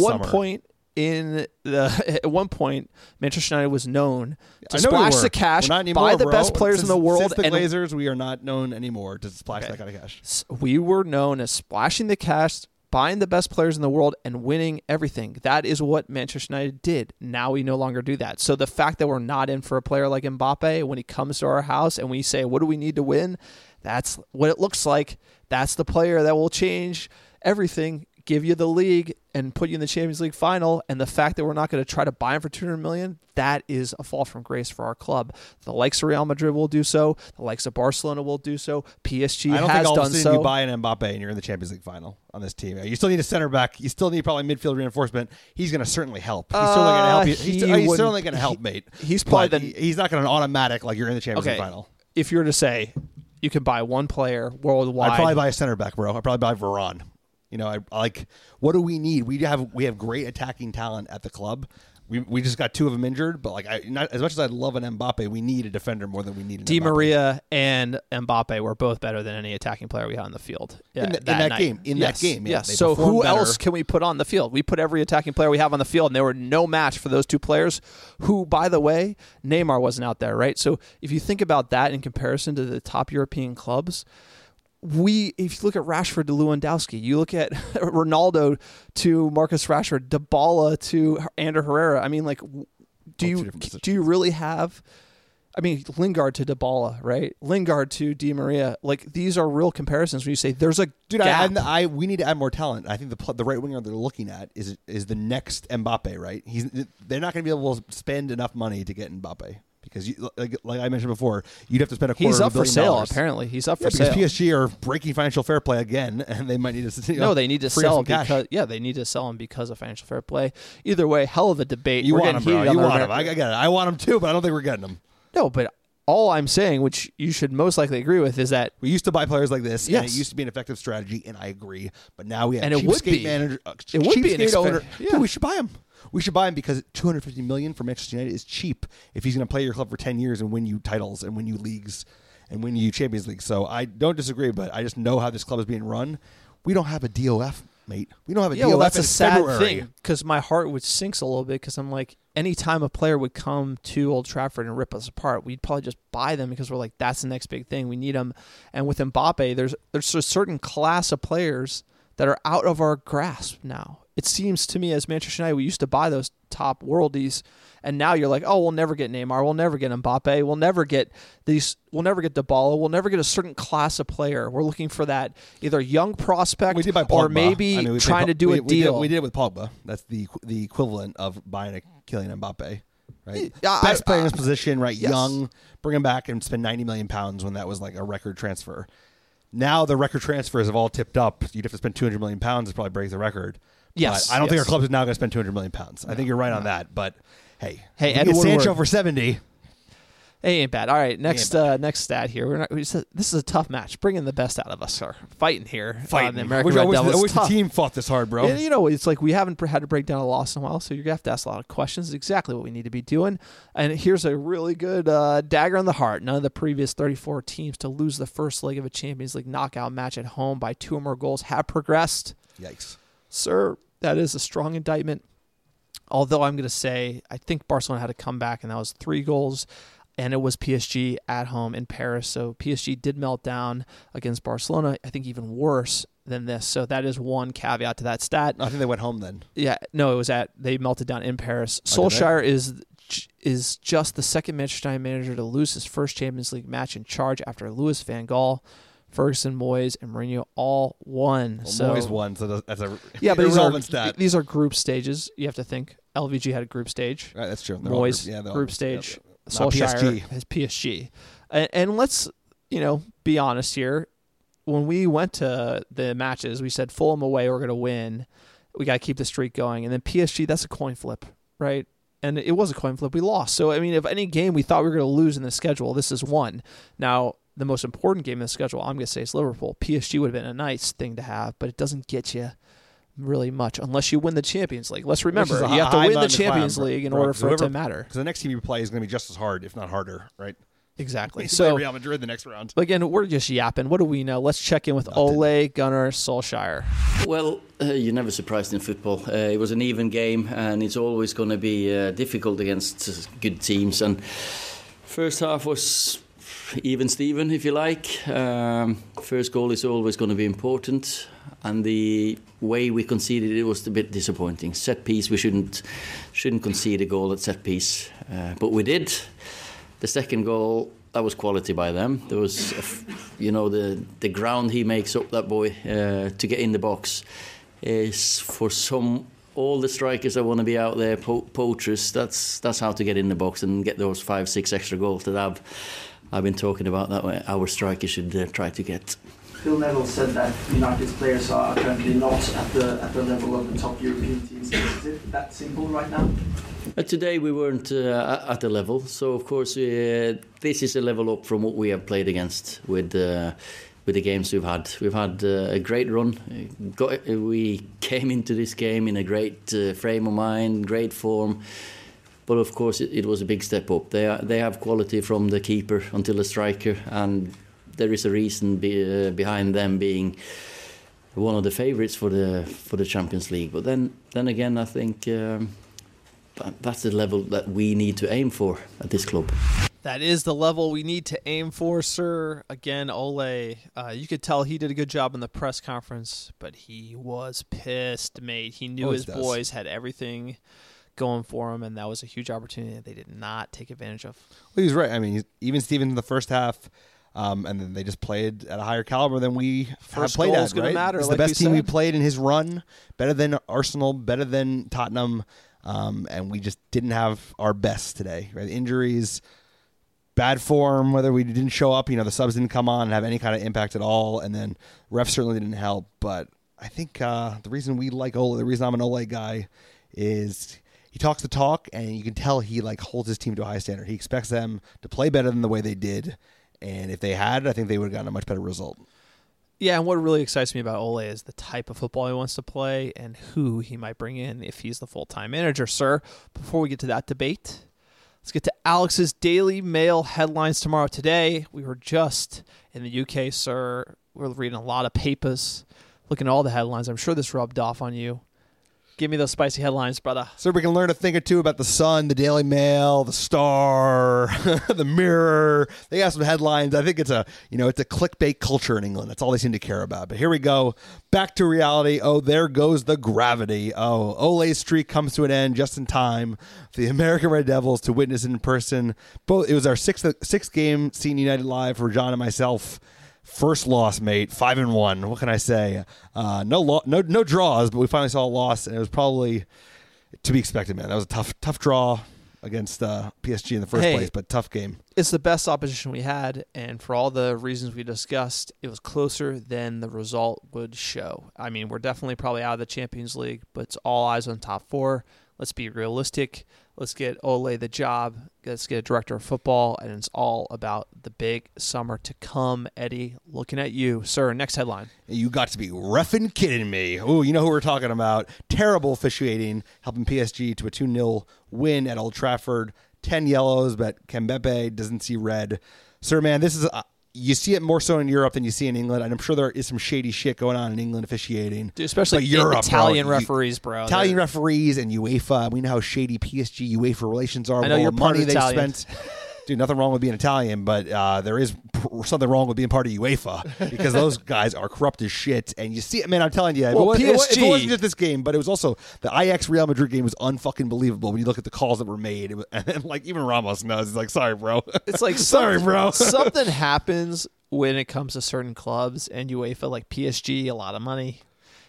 one point, Manchester United was known to splash the cash, buy the best players in the world. Since the Glazers, we are not known anymore to splash that kind of cash. We were known as splashing the cash, buying the best players in the world, and winning everything. That is what Manchester United did. Now we no longer do that. So the fact that we're not in for a player like Mbappe, when he comes to our house and we say, what do we need to win? That's what it looks like. That's the player that will change everything, give you the league, and put you in the Champions League final. And the fact that we're not going to try to buy him for $200 million, that is a fall from grace for our club. The likes of Real Madrid will do so. The likes of Barcelona will do so. PSG has done so. I don't think all of a sudden you buy an Mbappe and you're in the Champions League final on this team. You still need a center back. You still need probably midfield reinforcement. He's going to certainly help. He's certainly going to help you. He's certainly going to help, mate. He's probably he's not going to automatic like you're in the Champions League final. If you were to say you can buy one player worldwide, I'd probably buy a center back, bro. I'd probably buy Varane. I like. What do we need? We have great attacking talent at the club. We just got 2 of them injured, but not as much as I'd love an Mbappe, we need a defender more than we need an Di Mbappe. Maria and Mbappe were both better than any attacking player we had on the field in that game. Yes. So who else can we put on the field? We put every attacking player we have on the field, and there were no match for those 2 players. Who, by the way, Neymar wasn't out there, right? So if you think about that in comparison to the top European clubs. If you look at Rashford to Lewandowski, you look at Ronaldo to Marcus Rashford, Dybala to Ander Herrera. I mean, do you really have? I mean, Lingard to Dybala, right? Lingard to Di Maria. These are real comparisons when you say there's a gap. We need to add more talent. I think the right winger they're looking at is the next Mbappe, right? They're not going to be able to spend enough money to get Mbappe. Because, like I mentioned before, you'd have to spend $250 million. He's up for sale, apparently. He's up for sale. Because PSG are breaking financial fair play again, and they might need to. No, they need to sell him because they need to sell him because of financial fair play. Either way, hell of a debate. You want him, bro. You want him. I get it. I want him too, but I don't think we're getting him. No, but all I'm saying, which you should most likely agree with, is that we used to buy players like this, and it used to be an effective strategy, and I agree. But now we have cheapskate manager. It would be an owner. Yeah. Dude, we should buy him. We should buy him because $250 million for Manchester United is cheap if he's going to play your club for 10 years and win you titles and win you leagues and win you Champions League. So I don't disagree, but I just know how this club is being run. We don't have a DOF, mate. We don't have a DOF. Well, that's a sad February. thing because my heart would sinks a little bit because I'm like, anytime a player would come to Old Trafford and rip us apart, we'd probably just buy them because we're like, that's the next big thing. We need them. And with Mbappe, there's a certain class of players that are out of our grasp now. It seems to me as Manchester United, we used to buy those top worldies, and now you're like, oh, we'll never get Neymar, we'll never get Mbappe, we'll never get Dybala, we'll never get a certain class of player. We're looking for that either young prospect or maybe trying to do a deal. We did it with Pogba. That's the equivalent of buying a Kylian Mbappe. Right? Best player in his position, right? Yes. Young, bring him back and spend £90 million when that was like a record transfer. Now the record transfers have all tipped up. You'd have to spend £200 million to probably break the record. Yes, but I don't think our club is now going to spend £200 million. I think you're right on that. But hey, Ed Sancho for 70. Hey, ain't bad. All right, next stat here. This is a tough match. Bringing the best out of us. Fighting here. Fighting. The American Red Devils. I wish the team fought this hard, bro. And, it's like we haven't had to break down a loss in a while, so you're going to have to ask a lot of questions. It's exactly what we need to be doing. And here's a really good dagger in the heart. None of the previous 34 teams to lose the first leg of a Champions League knockout match at home by 2 or more goals have progressed. Yikes. Sir, that is a strong indictment. Although I'm going to say I think Barcelona had to come back, and that was 3 goals. And it was PSG at home in Paris. So PSG did melt down against Barcelona, I think even worse than this. So that is one caveat to that stat. I think they went home then. Yeah. No, they melted down in Paris. Solskjaer is just the second Manchester United manager to lose his first Champions League match in charge after Louis van Gaal, Ferguson, Moyes, and Mourinho all won. Well, Moyes won, so that's a but irrelevant stat. These are group stages. You have to think. LVG had a group stage. Right, that's true. Moyes, group stage. Solskjaer has PSG. And let's, be honest here. when we went to the matches, we said Fulham away, we're going to win. We got to keep the streak going. And then PSG, that's a coin flip, right? And it was a coin flip. We lost. So, I mean, if any game we thought we were going to lose in the schedule, this is one. Now, the most important game in the schedule, I'm going to say, is Liverpool. PSG would have been a nice thing to have, but it doesn't get you really much unless you win the Champions League. Let's remember, you have to win the Champions League in order for it to matter. Because the next team you play is going to be just as hard, if not harder, right? Exactly. So Real Madrid the next round. But again, we're just yapping. What do we know? Let's check in with Ole Gunnar Solskjaer. Well, you're never surprised in football. It was an even game, and it's always going to be difficult against good teams. And first half was even Steven, if you like. First goal is always going to be important, and the way we conceded it was a bit disappointing. Set piece, we shouldn't concede a goal at set piece, but we did. The second goal, that was quality by them. There was, the ground he makes up, that boy, to get in the box is for all the strikers that want to be out there, poachers. That's how to get in the box and get those 5-6 extra goals that I've been talking about. That way our strikers should try to get. Phil Neville said that United's players are currently not at the level of the top European teams. Is it that simple right now? Today we weren't at the level, so of course this is a level up from what we have played against with the games we've had. We've had a great run. We came into this game in a great frame of mind, great form. But of course it was a big step up. They have quality from the keeper until the striker, and there is a reason behind them being one of the favourites for the Champions League. But then again, I think that's the level that we need to aim for at this club. That is the level we need to aim for, sir. Again, Ole, you could tell he did a good job in the press conference, but he was pissed, mate. He knew his boys had everything going for him, and that was a huge opportunity that they did not take advantage of. Well, he's right. I mean, even Steven in the first half, and then they just played at a higher caliber than we have played at. Right? Matter, it's the best team we played in his run, better than Arsenal, better than Tottenham, and we just didn't have our best today. Right? Injuries, bad form, whether we didn't show up, the subs didn't come on and have any kind of impact at all, and then refs certainly didn't help. But I think the reason we like Ole, the reason I'm an Ole guy, is he talks the talk, and you can tell he holds his team to a high standard. He expects them to play better than the way they did, and if they had, I think they would have gotten a much better result. Yeah, and what really excites me about Ole is the type of football he wants to play and who he might bring in if he's the full-time manager, sir. Before we get to that debate, let's get to Alex's Daily Mail headlines tomorrow. Today, we were just in the UK, sir. We're reading a lot of papers, looking at all the headlines. I'm sure this rubbed off on you. Give me those spicy headlines, brother. So we can learn a thing or two about the Sun, the Daily Mail, the Star, the Mirror. They got some headlines. I think it's a clickbait culture in England. That's all they seem to care about. But here we go. Back to reality. Oh, there goes the gravity. Oh, Ole's streak comes to an end just in time for the American Red Devils to witness it in person. It was our sixth game seeing United live for John and myself. First loss, mate. 5-1. What can I say? No draws, but we finally saw a loss, and it was probably to be expected, man. That was a tough draw against PSG in the first place, but tough game. It's the best opposition we had, and for all the reasons we discussed, it was closer than the result would show. I mean, we're definitely probably out of the Champions League, but it's all eyes on top four. Let's be realistic. Let's get Ole the job. Let's get a director of football, and it's all about the big summer to come. Eddie, looking at you. Sir, next headline. You got to be reffing kidding me. Oh, you know who we're talking about. Terrible officiating, helping PSG to a 2-0 win at Old Trafford. 10 yellows, but Kembepe doesn't see red. Sir, man, this is... you see it more so in Europe than you see in England, and I'm sure there is some shady shit going on in England officiating. Dude, especially Europe, Italian referees, bro. Italian referees and UEFA. We know how shady PSG UEFA relations are. I know you're money they Italian. spent. Dude, nothing wrong with being Italian, but there is something wrong with being part of UEFA because those guys are corrupt as shit. And you see it, man. I'm telling you, well, it wasn't just this game, but it was also the Ajax Real Madrid game was unfucking believable when you look at the calls that were made. And then, even Ramos knows. He's like, sorry, bro. It's like, sorry, bro. Something happens when it comes to certain clubs and UEFA, like PSG, a lot of money.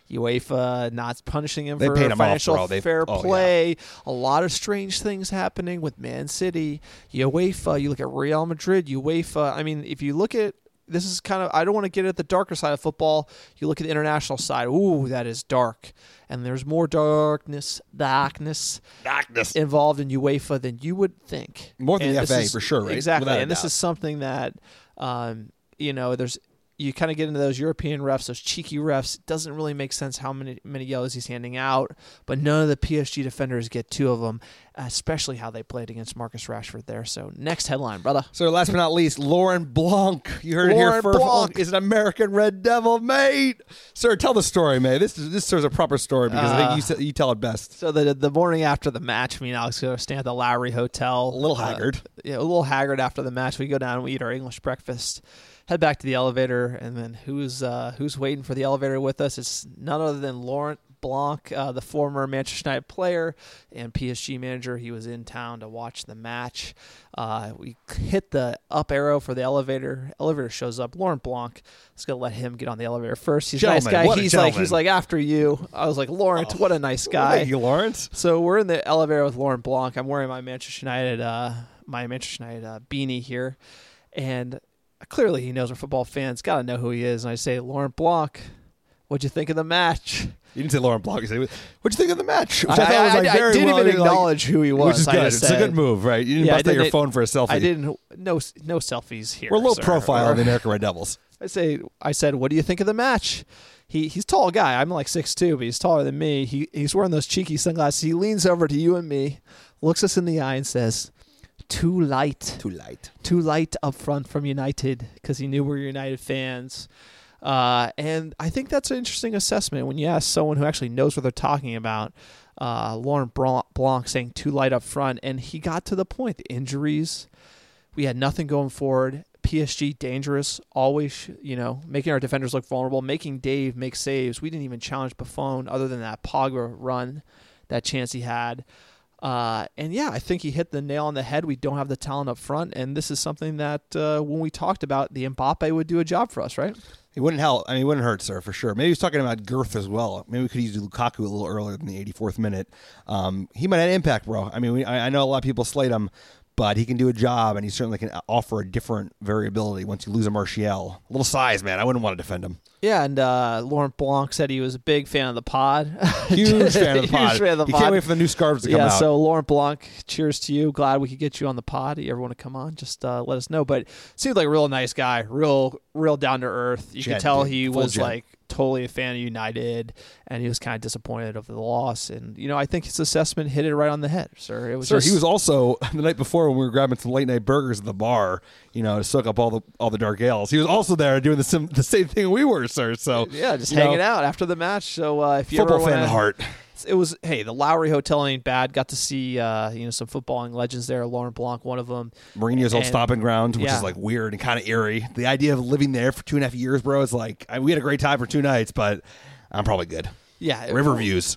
UEFA not punishing him for financial fair play. Yeah. A lot of strange things happening with Man City. UEFA, you look at Real Madrid, UEFA. I mean, if you look at this is kind of, I don't want to get at the darker side of football. You look at the international side. Ooh, that is dark. And there's more darkness involved in UEFA than you would think. More than the FA, for sure, right? Exactly. And this is something that, there's, you kind of get into those European refs, those cheeky refs. It doesn't really make sense how many yellows he's handing out, but none of the PSG defenders get 2 of them, especially how they played against Marcus Rashford there. So next headline, brother. So last but not least, Laurent Blanc. You heard it here first. Blanc Is an American Red Devil, mate. Sir, tell the story, mate. This serves a proper story because I think you tell it best. So the morning after the match, me and Alex go stay at the Lowry Hotel. A little haggard. A little haggard after the match. We go down and we eat our English breakfast. Head back to the elevator, and then who's waiting for the elevator with us? It's none other than Laurent Blanc, the former Manchester United player and PSG manager. He was in town to watch the match. We hit the up arrow for the elevator. Elevator shows up. Laurent Blanc. Let's go let him get on the elevator first. He's a nice guy. He's like after you. I was like, Laurent, what a nice guy. Thank you, Laurent. So we're in the elevator with Laurent Blanc. I'm wearing my Manchester United beanie here, and clearly he knows we're football fans. Got to know who he is. And I say, Laurent Blanc, what'd you think of the match? You didn't say Laurent Blanc. You said, what'd you think of the match? Which I didn't even acknowledge who he was. Which is good. It's a good move, right? You didn't bust out your phone for a selfie. I didn't. No selfies here. We're a little profile of the American Red Devils. I said, what do you think of the match? He's a tall guy. I'm like 6'2", but he's taller than me. He's wearing those cheeky sunglasses. He leans over to you and me, looks us in the eye and says, Too light up front from United, because he knew we were United fans. And I think that's an interesting assessment when you ask someone who actually knows what they're talking about. Laurent Blanc saying too light up front, and he got to the point. The injuries, we had nothing going forward. PSG dangerous, always, making our defenders look vulnerable, making Dave make saves. We didn't even challenge Buffon other than that Pogba run, that chance he had. I think he hit the nail on the head. We don't have the talent up front, and this is something that when we talked about, the Mbappe would do a job for us, right? It wouldn't help. I mean, it wouldn't hurt, sir, for sure. Maybe he was talking about girth as well. Maybe we could use Lukaku a little earlier than the 84th minute. He might have impact, bro. I mean, I know a lot of people slate him, but he can do a job, and he certainly can offer a different variability once you lose a Martial. A little size, man. I wouldn't want to defend him. Yeah, and Laurent Blanc said he was a big fan of the pod. Huge fan of the pod. You can't wait for the new scarves to come out. Yeah, so Laurent Blanc, cheers to you. Glad we could get you on the pod. You ever want to come on, just let us know. But seemed like a real nice guy, real down to earth. You could tell he was like totally a fan of United, and he was kind of disappointed of the loss. And I think his assessment hit it right on the head, sir. He was also the night before when we were grabbing some late night burgers at the bar, to soak up all the dark ales. He was also there doing the same thing we were, sir. So yeah, just hanging out after the match. So if you football ever fan at heart. It was, the Lowry Hotel ain't bad. Got to see some footballing legends there. Laurent Blanc, one of them. Mourinho's old stomping ground, which is like weird and kind of eerie. The idea of living there for 2.5 years, bro, is like we had a great time for 2 nights, but I'm probably good. Yeah, river views.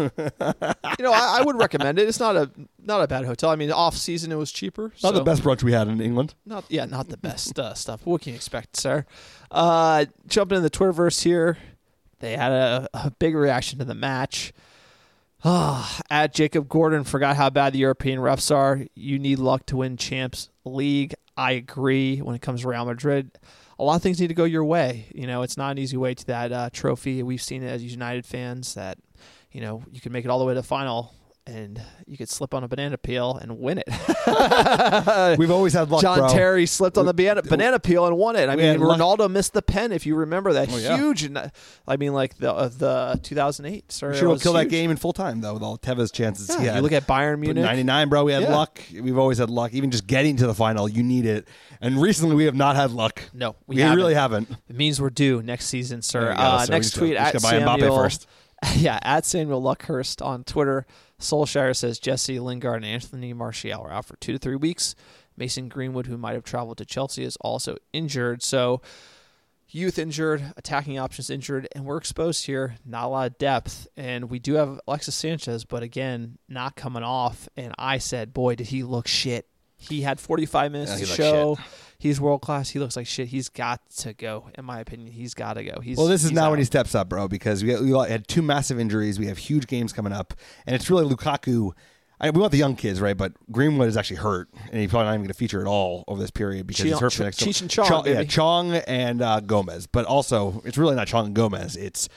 I would recommend it. It's not a bad hotel. I mean, off season it was cheaper. Not the best brunch we had in England. Not the best stuff. What can you expect, sir? Jumping in the Twitterverse here, they had a big reaction to the match. At Jacob Gordon forgot how bad the European refs are. You need luck to win Champs League. I agree. When it comes to Real Madrid, a lot of things need to go your way. It's not an easy way to that trophy. We've seen it as United fans that, you can make it all the way to the final and you could slip on a banana peel and win it. We've always had luck, John Terry slipped on the banana peel and won it. I mean, Ronaldo missed the pen, if you remember that. Huge. I mean, like the 2008. Sorry, we should have killed that game in full time, though, with all Teva's chances he had. You look at Bayern Munich. 99, bro, we had luck. We've always had luck. Even just getting to the final, you need it. And recently, we have not had luck. No, we really haven't. It means we're due next season, sir. So next tweet at Samuel. Mbappe first. Yeah, at Samuel Luckhurst on Twitter. Solskjaer says Jesse Lingard and Anthony Martial are out for 2 to 3 weeks. Mason Greenwood, who might have traveled to Chelsea, is also injured. So youth injured, attacking options injured, and we're exposed here. Not a lot of depth. And we do have Alexis Sanchez, but again, not coming off. And I said, boy, did he look shit. He had 45 minutes to show. He's world class. He looks like shit. He's got to go. In my opinion, he's got to go. This is now when he steps up, bro, because we had 2 massive injuries. We have huge games coming up, and it's really Lukaku. we want the young kids, right? But Greenwood is actually hurt, and he's probably not even going to feature at all over this period because he's hurt for the next. Cheech and Chong, yeah, Chong and Gomez. But also, it's really not Chong and Gomez. It's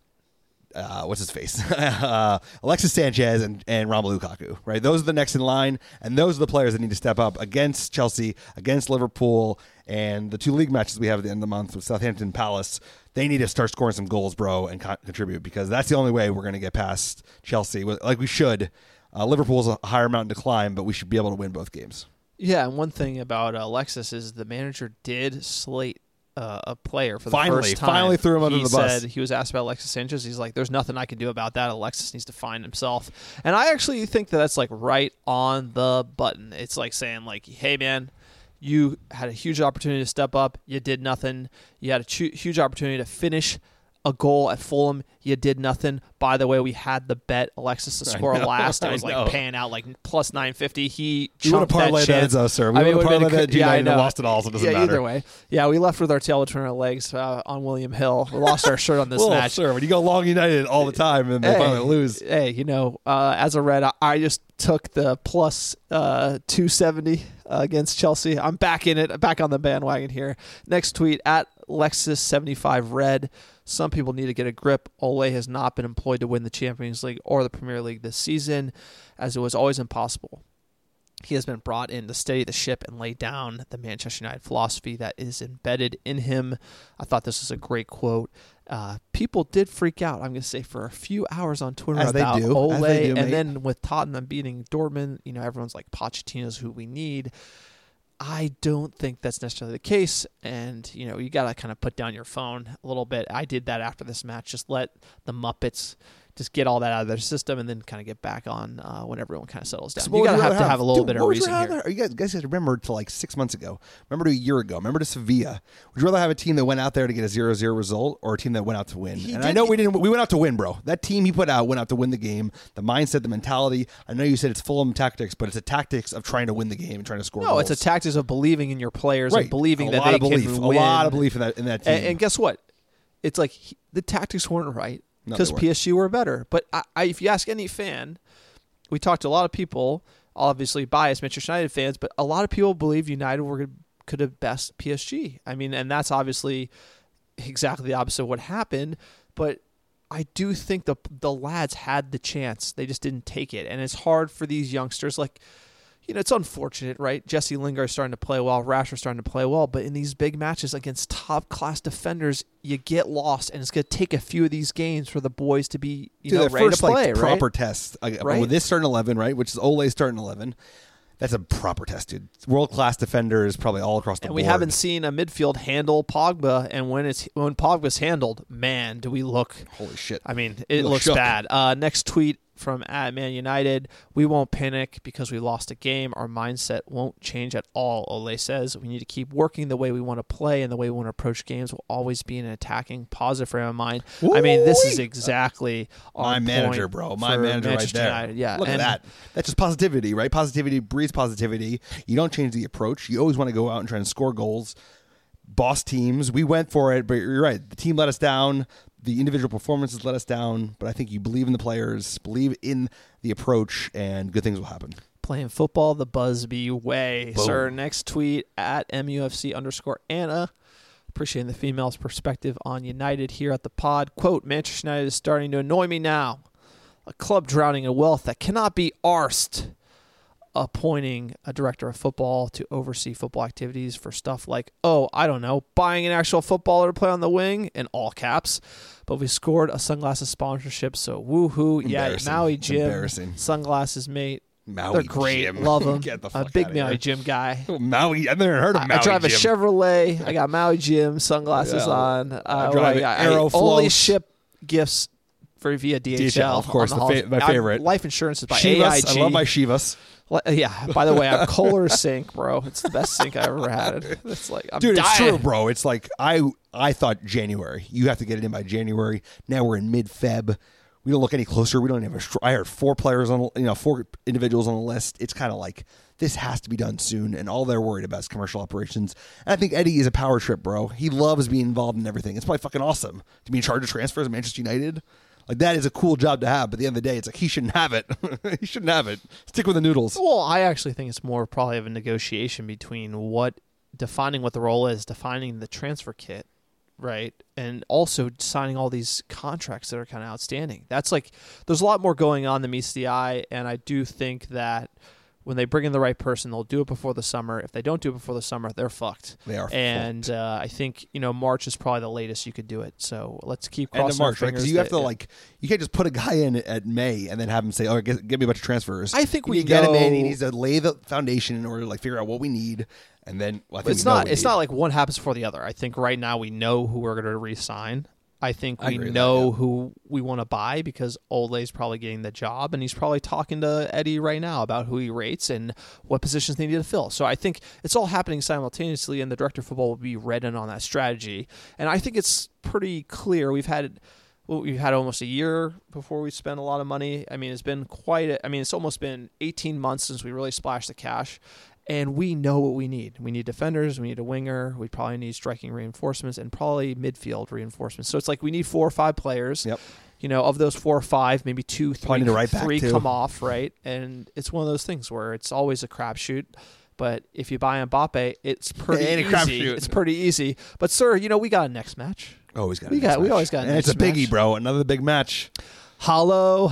what's his face? Alexis Sanchez and Romelu Lukaku, right? Those are the next in line, and those are the players that need to step up against Chelsea, against Liverpool, and the 2 league matches we have at the end of the month with Southampton and Palace. They need to start scoring some goals, bro, and contribute, because that's the only way we're going to get past Chelsea, like we should. Liverpool's a higher mountain to climb, but we should be able to win both games. Yeah, and one thing about Alexis is the manager did slate a player for the first time. Finally threw him under the bus. He was asked about Alexis Sanchez. He's like, there's nothing I can do about that. Alexis needs to find himself. And I actually think that that's like right on the button. It's like saying, like, hey, man, you had a huge opportunity to step up. You did nothing. You had a huge opportunity to finish a goal at Fulham. You did nothing. By the way, we had the bet Alexis to score last. It was like paying out like plus 950. He chunked that chance. That as us, sir. We would have parlayed that G9 and lost it all, so it doesn't matter. Either way. Yeah, we left with our tail between our legs on William Hill. We lost our shirt on this match. Sir, when you go long United all the time and they finally lose. Hey, as a Red, I just took the plus 270 against Chelsea. I'm back in it, back on the bandwagon here. Next tweet, at Lexus75Red. Some people need to get a grip. Ole has not been employed to win the Champions League or the Premier League this season, as it was always impossible. He has been brought in to steady the ship and lay down the Manchester United philosophy that is embedded in him. I thought this was a great quote. People did freak out, I'm going to say, for a few hours on Twitter about Ole. And then with Tottenham beating Dortmund, everyone's like, Pochettino's who we need. I don't think that's necessarily the case, and you got to kind of put down your phone a little bit. I did that after this match. Just let the Muppets just get all that out of their system, and then kind of get back on when everyone kind of settles down. So you got to have a little bit of reason here. You guys remember to like 6 months ago? Remember to a year ago? Remember to Sevilla? Would you rather have a team that went out there to get a 0-0 result, or a team that went out to win? I know we didn't. We went out to win, bro. That team he put out went out to win the game. The mindset, the mentality. I know you said it's Fulham tactics, but it's a tactics of trying to win the game and trying to score. No, it's a tactics of believing in your players and believing that they can win. A lot of belief in that team. And guess what? It's like the tactics weren't right. Because PSG were better. But if you ask any fan, we talked to a lot of people, obviously biased Manchester United fans, but a lot of people believe United could have best PSG. I mean, and that's obviously exactly the opposite of what happened. But I do think the lads had the chance. They just didn't take it. And it's hard for these youngsters. Like, it's unfortunate, right? Jesse Lingard is starting to play well. Rashford's starting to play well. But in these big matches against top-class defenders, you get lost. And it's going to take a few of these games for the boys to be ready first, to play, right? Proper test. With this starting 11, right, which is Ole's starting 11, that's a proper test, dude. World-class defenders probably all across the board. And we haven't seen a midfield handle Pogba. And when Pogba's handled, man, do we look... Holy shit. I mean, it looks bad. Next tweet from @ManUnited. We won't panic because we lost a game. Our mindset won't change at all, Ole says. We need to keep working the way we want to play, and the way we want to approach games will always be an attacking, positive frame of mind. Ooh-wee. I mean, this is exactly my manager, bro. My manager Manchester right there. United. Yeah, look at that. That's just positivity, right? Positivity breeds positivity. You don't change the approach. You always want to go out and try and score goals. Boss teams, we went for it, but you're right. The team let us down. The individual performances let us down, but I think you believe in the players, believe in the approach, and good things will happen. Playing football the Busby way. Boom. Sir, next tweet @MUFC_Anna. Appreciating the female's perspective on United here at the pod. Quote, Manchester United is starting to annoy me now. A club drowning in wealth that cannot be arsed. Appointing a director of football to oversee football activities for stuff like, buying an actual footballer to play on the wing, in all caps. But we scored a sunglasses sponsorship, so woohoo. Yeah, Maui Jim, sunglasses, mate. They're great. Jim. Love them. Get the a fuck big out of Maui here. Jim guy. Maui, I've never heard of Maui I drive Jim. a Chevrolet. I got Maui Jim sunglasses on. I drive Aeroflow. Only ship gifts via DHL. Of course, my favorite. Life insurance is by Chivas. AIG. I love my Chivas. Yeah. By the way, I'm Kohler Sync, bro. It's the best sync I ever had. It's like I'm Dude, dying. It's true, bro. It's like I thought January. You have to get it in by January. Now we're in mid-Feb. We don't look any closer. We don't have I heard 4 players on, 4 individuals on the list. It's kind of like this has to be done soon, and all they're worried about is commercial operations. And I think Eddie is a power trip, bro. He loves being involved in everything. It's probably fucking awesome to be in charge of transfers at Manchester United. Like, that is a cool job to have, but at the end of the day, it's like he shouldn't have it. He shouldn't have it. Stick with the noodles. Well, I actually think it's more probably of a negotiation between defining what the role is, defining the transfer kit, right? And also signing all these contracts that are kind of outstanding. That's like, there's a lot more going on than meets the eye, and I do think that when they bring in the right person, they'll do it before the summer. If they don't do it before the summer, they're fucked. They are and fucked. I think, March is probably the latest you could do it. So let's keep crossing End of March, our right? fingers. Because you have to, you can't just put a guy in at May and then have him say, oh, get me a bunch of transfers. I think we get him know- in. He needs to lay the foundation in order to figure out what we need. And then I think It's not like one happens before the other. I think right now we know who we're going to re-sign. I think we know who we want to buy because Ole's probably getting the job, and he's probably talking to Eddie right now about who he rates and what positions they need to fill. So I think it's all happening simultaneously, and the director of football will be read in on that strategy. And I think it's pretty clear. We've had almost a year before we spent a lot of money. I mean, it's almost been 18 months since we really splashed the cash. And we know what we need. We need defenders. We need a winger. We probably need striking reinforcements and probably midfield reinforcements. So it's like we need 4 or 5 players. Yep. Of those 4 or 5, maybe 2, 3, three come off, right? And it's one of those things where it's always a crapshoot. But if you buy Mbappe, it's pretty easy. Crapshoot. It's pretty easy. But sir, we got a next match. Always got. We always got. And it's a biggie, bro. Another big match. Hollow.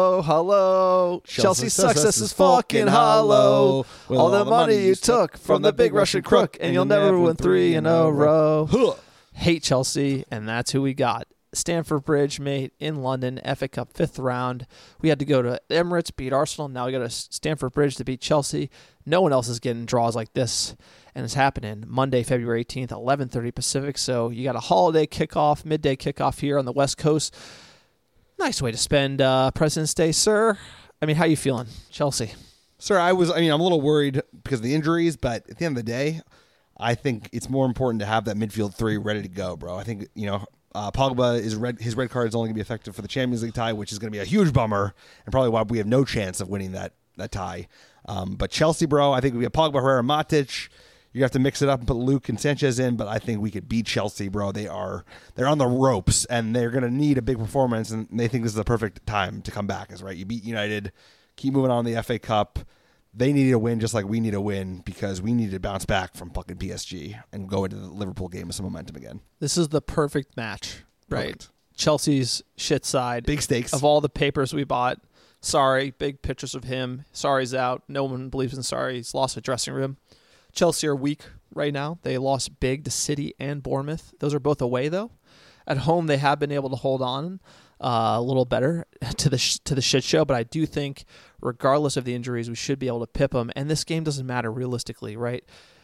Chelsea success is fucking hollow. All the money you took from the big Russian crook, and you'll never win 3 in a row. Hate Chelsea, and that's who we got. Stamford Bridge, mate, in London, FA Cup 5th round. We had to go to Emirates, beat Arsenal. Now we go to Stamford Bridge to beat Chelsea. No one else is getting draws like this, and it's happening Monday, February 18th, 11:30 Pacific. So you got a holiday kickoff, midday kickoff here on the West Coast. Nice way to spend President's Day, sir. I mean, how you feeling, Chelsea? Sir, I'm a little worried because of the injuries, but at the end of the day, I think it's more important to have that midfield 3 ready to go, bro. I think, Pogba, his red card is only going to be effective for the Champions League tie, which is going to be a huge bummer and probably why we have no chance of winning that tie. But Chelsea, bro, I think we have Pogba, Herrera, Matic. You have to mix it up and put Luke and Sanchez in, but I think we could beat Chelsea, bro. They're on the ropes, and they're going to need a big performance, and they think this is the perfect time to come back. Is right. You beat United, keep moving on in the FA Cup. They need a win just like we need a win because we need to bounce back from fucking PSG and go into the Liverpool game with some momentum again. This is the perfect match, right? Perfect. Chelsea's shit side. Big stakes. Of all the papers we bought, Sarri, big pictures of him. Sarri's out. No one believes in Sarri. He's lost a dressing room. Chelsea are weak right now. They lost big to City and Bournemouth. Those are both away, though. At home, they have been able to hold on a little better to the shit show, but I do think, regardless of the injuries, we should be able to pip them. And this game doesn't matter realistically, right?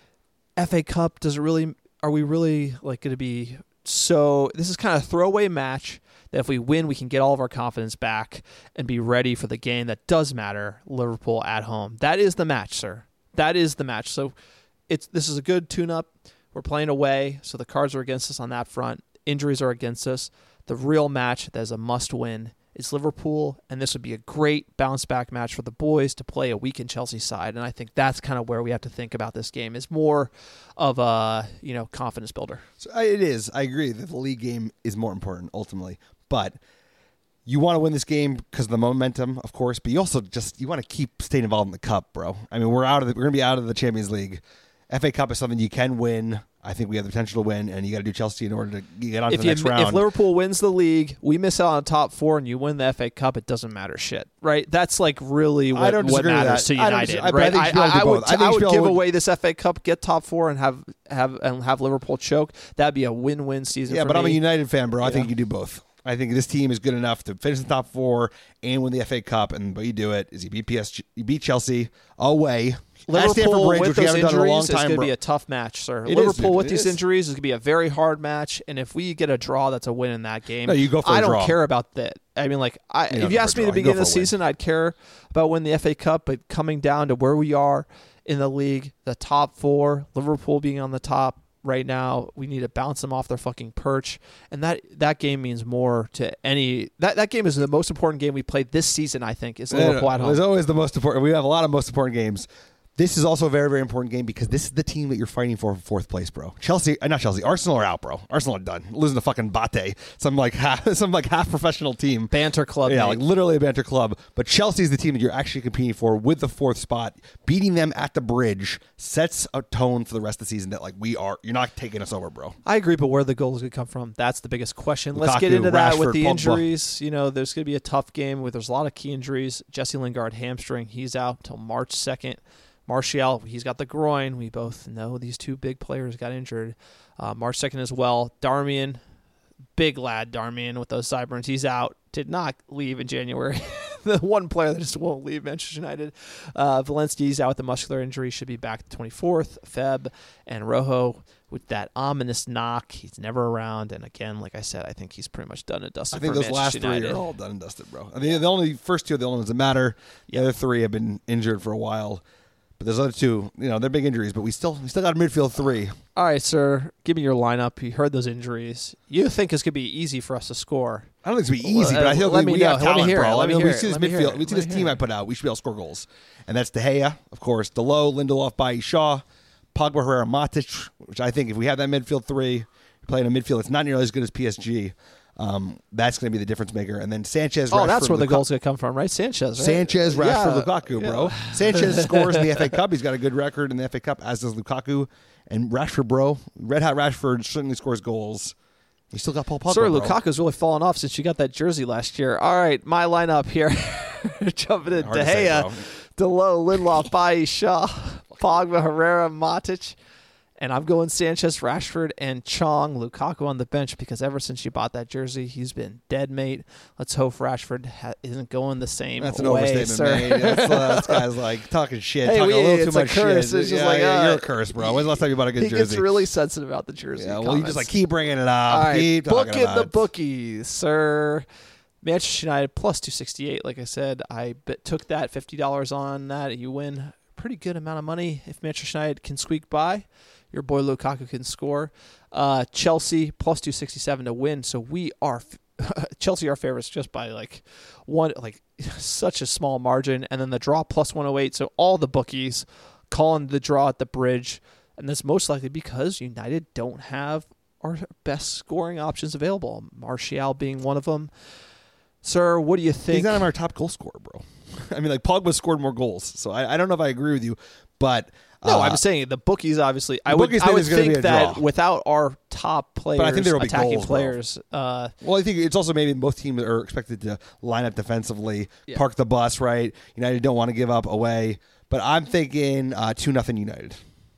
FA Cup, are we really going to be so? This is kind of a throwaway match that if we win, we can get all of our confidence back and be ready for the game that does matter. Liverpool at home. That is the match, sir. That is the match. So this is a good tune-up. We're playing away, so the cards are against us on that front. Injuries are against us. The real match that is a must-win is Liverpool, and this would be a great bounce-back match for the boys to play a weakened Chelsea side, and I think that's kind of where we have to think about this game. It's more of a confidence builder. So it is. I agree that the league game is more important ultimately, but you want to win this game because of the momentum, of course, but you also you want to keep staying involved in the cup, bro. I mean, we're going to be out of the Champions League. FA Cup is something you can win. I think we have the potential to win, and you got to do Chelsea in order to get on to the next round. If Liverpool wins the league, we miss out on the top 4, and you win the FA Cup, it doesn't matter shit, right? That's like really what matters to United, right? I would give away this FA Cup, get top 4, and have Liverpool choke. That'd be a win-win season. Yeah, for but me. I'm a United fan, bro. I think you do both. I think this team is good enough to finish in the top 4 and win the FA Cup. And the way you do it is you beat Chelsea away. Liverpool Bridge, with those injuries is going to be a tough match, sir. Liverpool with these injuries is going to be a very hard match. And if we get a draw, that's a win in that game. No, you go for a draw. I don't care about that. I mean, if you asked me at the beginning of the season, I'd care about winning the FA Cup. But coming down to where we are in the league, the top 4, Liverpool being on the top right now, we need to bounce them off their fucking perch, and that game means more to any. That game is the most important game we played this season. I think is Liverpool at home. It's always the most important. We have a lot of most important games, This is also a very, very important game because this is the team that you're fighting for fourth place, bro. Arsenal are out, bro. Arsenal are done. Losing to fucking Bate, some half professional team. Banter club. Yeah, like literally a banter club. But Chelsea's the team that you're actually competing for with the fourth spot. Beating them at the Bridge sets a tone for the rest of the season that you're not taking us over, bro. I agree, but where the goals going to come from? That's the biggest question. Let's Lukaku, get into that with Rashford, the Pogba. injuries. You know, there's going to be a tough game where there's a lot of key injuries. Jesse Lingard hamstring, he's out until March 2nd. Martial, he's got the groin. We both know these two big players got injured. March 2nd as well. Darmian, big lad Darmian with those sideburns. He's out. Did not leave in January. The one player that just won't leave Manchester United. Valencia's out with a muscular injury. Should be back the 24th. Feb and Rojo with that ominous knock. He's never around. And again, like I said, I think he's pretty much done and dusted. I think for those Manchester last United. three are all done and dusted, bro. I mean, the first two are the only ones that matter. The other three have been injured for a while. But there's other two, they're big injuries, but we still got a midfield three. All right, sir. Give me your lineup. You heard those injuries. You think it's going to be easy for us to score. I don't think it's going to be easy, but I feel like we have talent, bro. We see this midfield. We see this team I put out. We should be able to score goals. And that's De Gea, of course, Dalot, Lindelof, Bailly, Shaw, Pogba, Herrera, Matic, which I think if we have that midfield three, playing a midfield that's not nearly as good as PSG, that's going to be the difference maker. And then Sanchez, Rashford, that's where the goal's going to come from, right? Sanchez, right? Sanchez, Rashford, Lukaku, bro. Sanchez scores in the FA Cup. He's got a good record in the FA Cup, as does Lukaku. And Rashford, bro, red hot Rashford certainly scores goals. He still got Paul Pogba, Sir, bro. Lukaku's really fallen off since you got that jersey last year. All right, my lineup here. Jumping in. De Gea, Dalot, Lindelof, Bailly, Shaw, Pogba, Herrera, Matic. And I'm going Sanchez, Rashford, and Chong. Lukaku on the bench because ever since you bought that jersey, he's been dead, mate. Let's hope Rashford isn't going the same way, That's an overstatement, sir. mate. This guy's like talking shit, Hey, talking a little too it's a much curse. shit. It's just like, you're a curse, bro. When's the last time you bought a good He jersey? gets really sensitive about the jersey. Yeah, well, comments. you just like keep bringing it up. All right, Keep book talking in about the it. bookies, sir. Manchester United plus 268. Like I said, I took that $50 on that. You win a pretty good amount of money if Manchester United can squeak by. Your boy Lukaku can score. Chelsea plus 267 to win. So we are Chelsea are favorites just by such a small margin. And then the draw plus 108. So all the bookies calling the draw at the Bridge, and that's most likely because United don't have our best scoring options available. Martial being one of them. Sir, what do you think? He's not our top goal scorer, bro. I mean, like Pogba scored more goals, so I don't know if I agree with you, but. No, I'm saying the bookies. Obviously, I would think that without our top players, but I think there will be attacking goals, players. Well, I think it's also maybe both teams are expected to line up defensively, park the bus right. United don't want to give up away, but I'm thinking 2-0 United.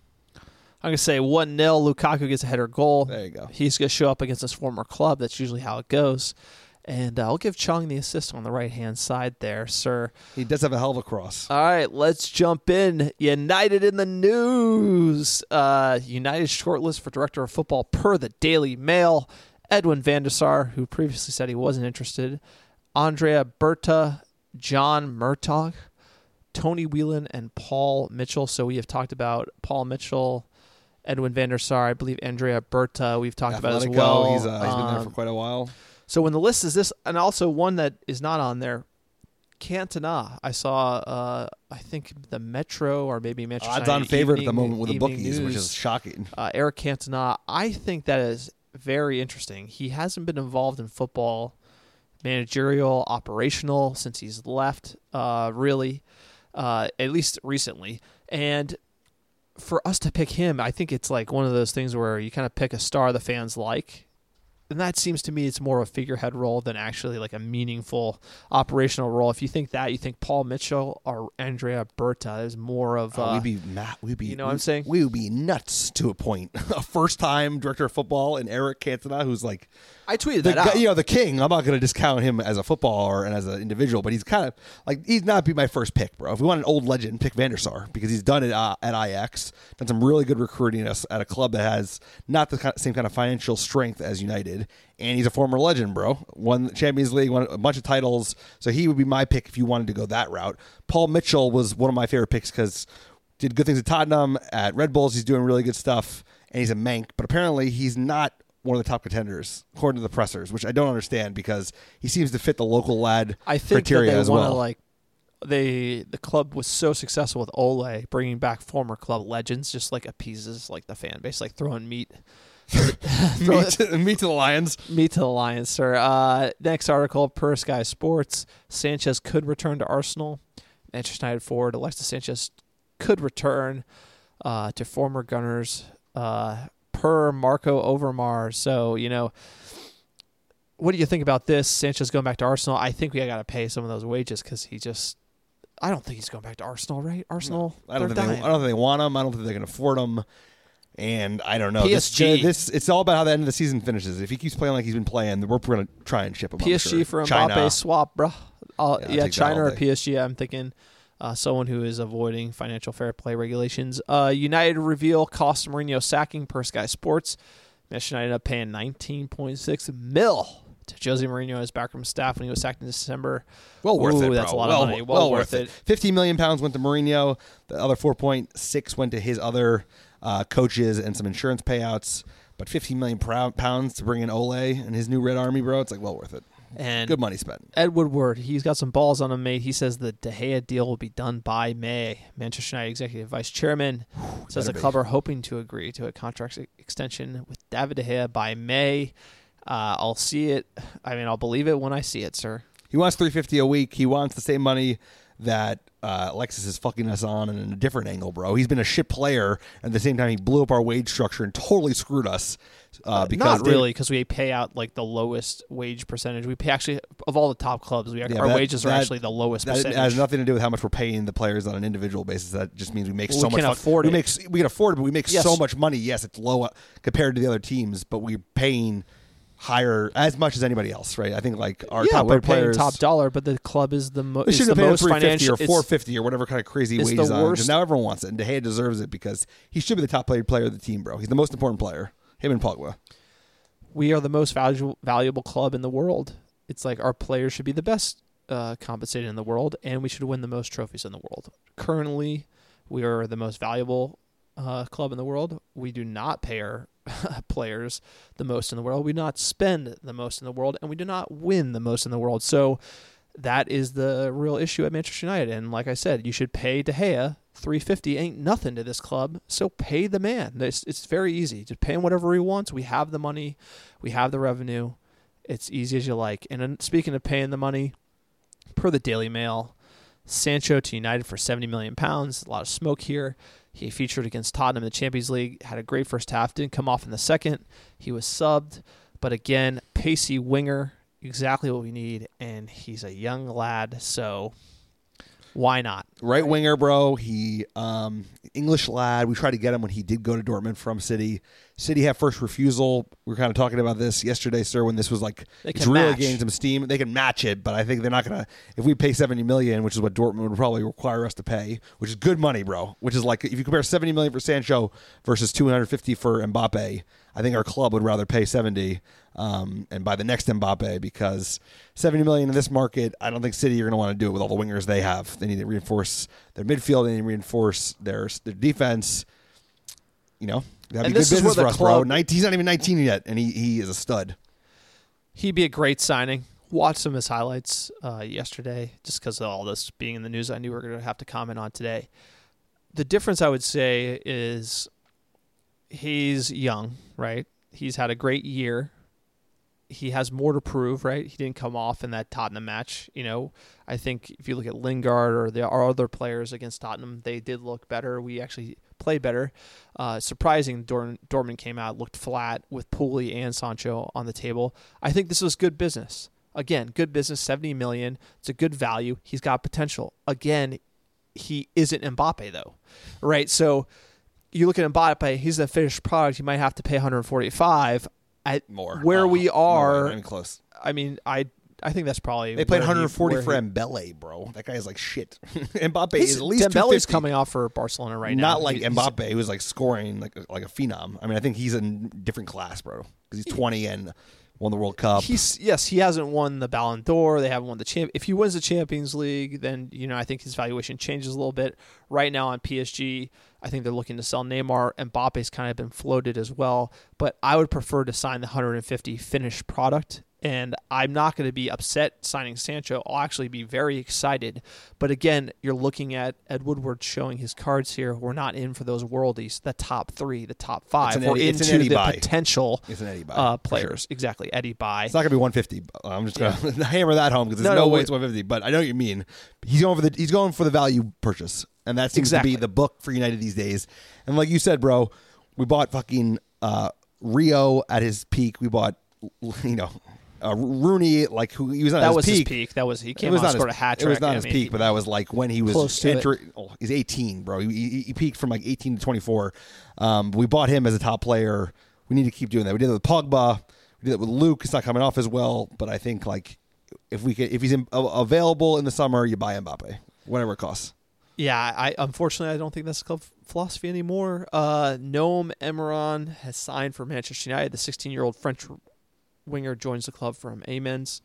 I'm gonna say 1-0. Lukaku gets a header goal. There you go. He's gonna show up against his former club. That's usually how it goes. And I'll give Chong the assist on the right-hand side there, sir. He does have a hell of a cross. All right, let's jump in. United in the news. United shortlist for director of football per the Daily Mail. Edwin van der Sar, who previously said he wasn't interested. Andrea Berta, John Murtaugh, Tony Whelan, and Paul Mitchell. So we have talked about Paul Mitchell, Edwin van der Sar. I believe Andrea Berta we've talked about as well. He's been there for quite a while. So when the list is this, and also one that is not on there, Cantona. I saw, I think the Metro or maybe Manchester United odds-on favorite at the moment with the Evening bookies, News, which is shocking. Eric Cantona. I think that is very interesting. He hasn't been involved in football, managerial, operational, since he's left, really, at least recently. And for us to pick him, I think it's like one of those things where you kind of pick a star the fans like. And that seems to me it's more of a figurehead role than actually like a meaningful operational role. If you think that, you think Paul Mitchell or Andrea Berta is more of we'd be you know what I'm saying? We would be nuts to a point. A first-time director of football and Eric Cantona, who's like I tweeted that out. The king. I'm not going to discount him as a footballer and as an individual, but he's kind of like he's not be my first pick, bro. If we want an old legend, pick Van der Sar because he's done it at Ajax, done some really good recruiting at a club that has not the same kind of financial strength as United, and he's a former legend, bro. Won the Champions League, won a bunch of titles, so he would be my pick if you wanted to go that route. Paul Mitchell was one of my favorite picks because did good things at Tottenham, at Red Bulls. He's doing really good stuff, and he's a Manc, but apparently he's not one of the top contenders, according to the pressers, which I don't understand because he seems to fit the local lad I think criteria that they as want well. to like the club was so successful with Ole bringing back former club legends, just like appeases like the fan base, like throwing meat. meat to the Lions. Meat to the Lions, sir. Next article, per Sky Sports, Sanchez could return to Arsenal. Manchester United forward Alexis Sanchez could return to former Gunners per Marco Overmars. So, what do you think about this? Sanchez going back to Arsenal. I think we got to pay some of those wages because I don't think he's going back to Arsenal, right? Arsenal, no, I don't think they want him. I don't think they can afford him. And I don't know. PSG. It's all about how the end of the season finishes. If he keeps playing like he's been playing, we're going to try and ship him. PSG for Mbappe China. swap, bro. China or PSG. I'm thinking someone who is avoiding financial fair play regulations. United reveal cost Mourinho sacking per Sky Sports. Manchester United ended up paying $19.6 million to Jose Mourinho and his backroom staff when he was sacked in December. Well worth it, bro. That's a lot of money. Well worth it. £50 million went to Mourinho. The other 4.6 went to his other coaches and some insurance payouts. But £15 million to bring in Ole and his new Red Army, bro, it's like well worth it. And good money spent. Ed Woodward, he's got some balls on him, mate. He says the De Gea deal will be done by May. Manchester United Executive Vice Chairman says the club are hoping to agree to a contract extension with David De Gea by May. I'll see it. I'll believe it when I see it, sir. He wants $350 a week. He wants the same money that Alexis is fucking us on in a different angle, bro. He's been a shit player. At the same time, he blew up our wage structure and totally screwed us. Not really, because we pay out like the lowest wage percentage. We pay actually of all the top clubs. Our wages are actually the lowest percentage. That has nothing to do with how much we're paying the players on an individual basis. That just means we make so much. We can afford it. We can afford it, but we make so much money. Yes, it's low compared to the other teams, but we're paying higher as much as anybody else, right? I think like our top players top dollar, but the club is the most. They should have paid $350 or $450 or whatever kind of crazy wages on. And now everyone wants it, and De Gea deserves it because he should be the top paid player of the team, bro. He's the most important player. Him and Pogba. We are the most valuable club in the world. It's like our players should be the best compensated in the world, and we should win the most trophies in the world. Currently, we are the most valuable club in the world. We do not pay our players the most in the world. We do not spend the most in the world, and we do not win the most in the world. So that is the real issue at Manchester United. And like I said, you should pay De Gea. $350 ain't nothing to this club, so pay the man. It's very easy. Just pay him whatever he wants. We have the money. We have the revenue. It's easy as you like. And speaking of paying the money, per the Daily Mail, Sancho to United for £70 million. A lot of smoke here. He featured against Tottenham in the Champions League, had a great first half, didn't come off in the second. He was subbed. But again, pacey winger, exactly what we need. And he's a young lad, so why not? Right winger, bro. He English lad. We tried to get him when he did go to Dortmund from City. City had first refusal. We were kind of talking about this yesterday, sir, when this was like it's really gaining some steam. They can match it, but I think they're not gonna. If we pay $70 million, which is what Dortmund would probably require us to pay, which is good money, bro. Which is like if you compare $70 million for Sancho versus $250 for Mbappe, I think our club would rather pay 70 and buy the next Mbappe because $70 million in this market, I don't think City are going to want to do it with all the wingers they have. They need to reinforce their midfield. They need to reinforce their defense. That'd be good business for us, bro. He's not even 19 yet, and he is a stud. He'd be a great signing. Watched some of his highlights yesterday just because of all this being in the news I knew we were going to have to comment on today. The difference I would say is he's young, right? He's had a great year. He has more to prove, right? He didn't come off in that Tottenham match. I think if you look at Lingard or our other players against Tottenham, they did look better. We actually played better. Surprising, Dortmund came out, looked flat with Pooley and Sancho on the table. I think this was good business. Again, good business, $70 million. It's a good value. He's got potential. Again, he isn't Mbappe, though, right? So you look at Mbappe, he's a finished product. You might have to pay $145. At more where we are, not even close. I think that's probably they played 140 for Dembele, bro. That guy is like shit. Mbappe is at least Dembele's coming off for Barcelona right now. Not like Mbappe, who was like scoring like a phenom. I think he's in a different class, bro, because he's 20 and won the World Cup. He hasn't won the Ballon d'Or. They haven't won the If he wins the Champions League, then I think his valuation changes a little bit. Right now on PSG, I think they're looking to sell Neymar. Mbappe's kind of been floated as well, but I would prefer to sign the 150 finished product And I'm not going to be upset signing Sancho. I'll actually be very excited. But again, you're looking at Ed Woodward showing his cards here. We're not in for those worldies, the top 3, the top 5. We're into the potential players. Sure. Exactly, Eddie Bye. It's not going to be 150. I'm just going to hammer that home because there's no way it's 150. But I know what you mean. He's going for the value purchase, and that seems to be the book for United these days. And like you said, bro, we bought fucking Rio at his peak. We bought, Rooney, like who he was on his peak. That was he came on and scored a hat trick. It was not his peak, but that was like when he was entering. He's 18, bro. He peaked from like 18 to 24. We bought him as a top player. We need to keep doing that. We did it with Pogba. We did it with Luke. It's not coming off as well, but I think like if he's available in the summer, you buy Mbappe, whatever it costs. Yeah, unfortunately I don't think that's club philosophy anymore. Noam Emran has signed for Manchester United. The 16-year-old French winger joins the club from Amiens.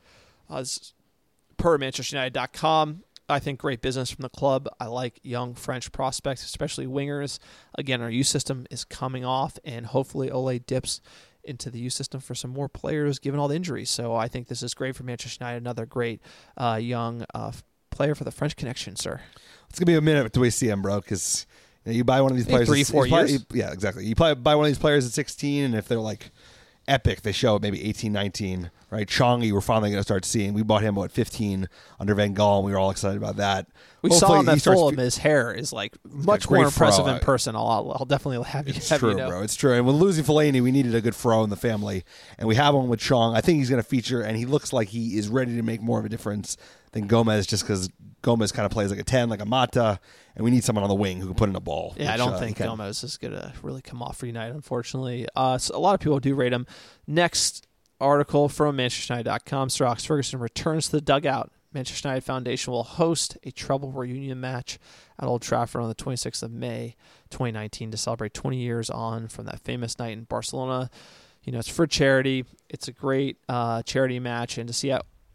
Per ManchesterUnited.com, I think great business from the club. I like young French prospects, especially wingers. Again, our youth system is coming off, and hopefully Ole dips into the youth system for some more players given all the injuries. So I think this is great for Manchester United. Another great young player for the French connection, sir. It's going to be a minute until we see him, bro, because you buy one of these players. 3-4 years? Yeah, exactly. You buy one of these players at 16, and if they're like epic, they show maybe 18, 19, right? Chongi, we're finally going to start seeing. We bought him, 15 under Van Gaal, and we were all excited about that. We saw him at Fulham. His hair is like much more impressive in person. I'll definitely have you know. Bro. It's true. And with losing Fellaini, we needed a good fro in the family, and we have one with Chong. I think he's going to feature, and he looks like he is ready to make more of a difference than Gomez, just because Gomez kind of plays like a 10, like a Mata, and we need someone on the wing who can put in a ball. Yeah, I don't think Gomez is going to really come off for United, unfortunately. So a lot of people do rate him. Next article from ManchesterUnited.com, Sir Alex Ferguson returns to the dugout. Manchester United Foundation will host a treble reunion match at Old Trafford on the 26th of May, 2019 to celebrate 20 years on from that famous night in Barcelona. It's for charity. It's a great charity match, and to see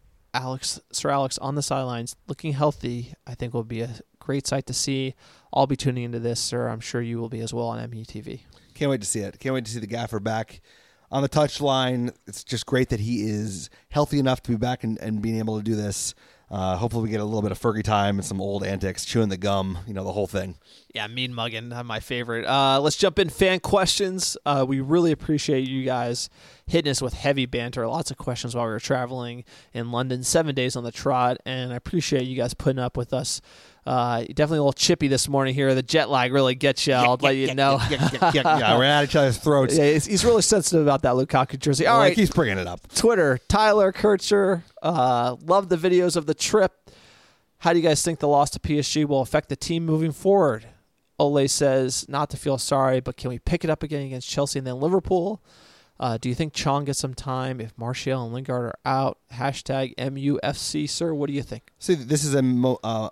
Sir Alex on the sidelines looking healthy, I think will be a great sight to see. I'll be tuning into this, sir. I'm sure you will be as well on MUTV. Can't wait to see it. Can't wait to see the gaffer back on the touchline. It's just great that he is healthy enough to be back and being able to do this. Hopefully we get a little bit of Fergie time and some old antics, chewing the gum, the whole thing. Yeah, mean mugging, my favorite. Let's jump in fan questions. We really appreciate you guys hitting us with heavy banter. Lots of questions while we were traveling in London, 7 days on the trot, and I appreciate you guys putting up with us. Definitely a little chippy this morning here. The jet lag really gets you. I'll let you know. Yeah, we're at each other's throats. Yeah, he's really sensitive about that Lukaku jersey. All right, he keeps bringing it up. Twitter, Tyler Kurtzer. Love the videos of the trip. How do you guys think the loss to PSG will affect the team moving forward? Ole says not to feel sorry, but can we pick it up again against Chelsea and then Liverpool? Do you think Chong gets some time if Martial and Lingard are out? Hashtag MUFC, sir. What do you think? See, this is a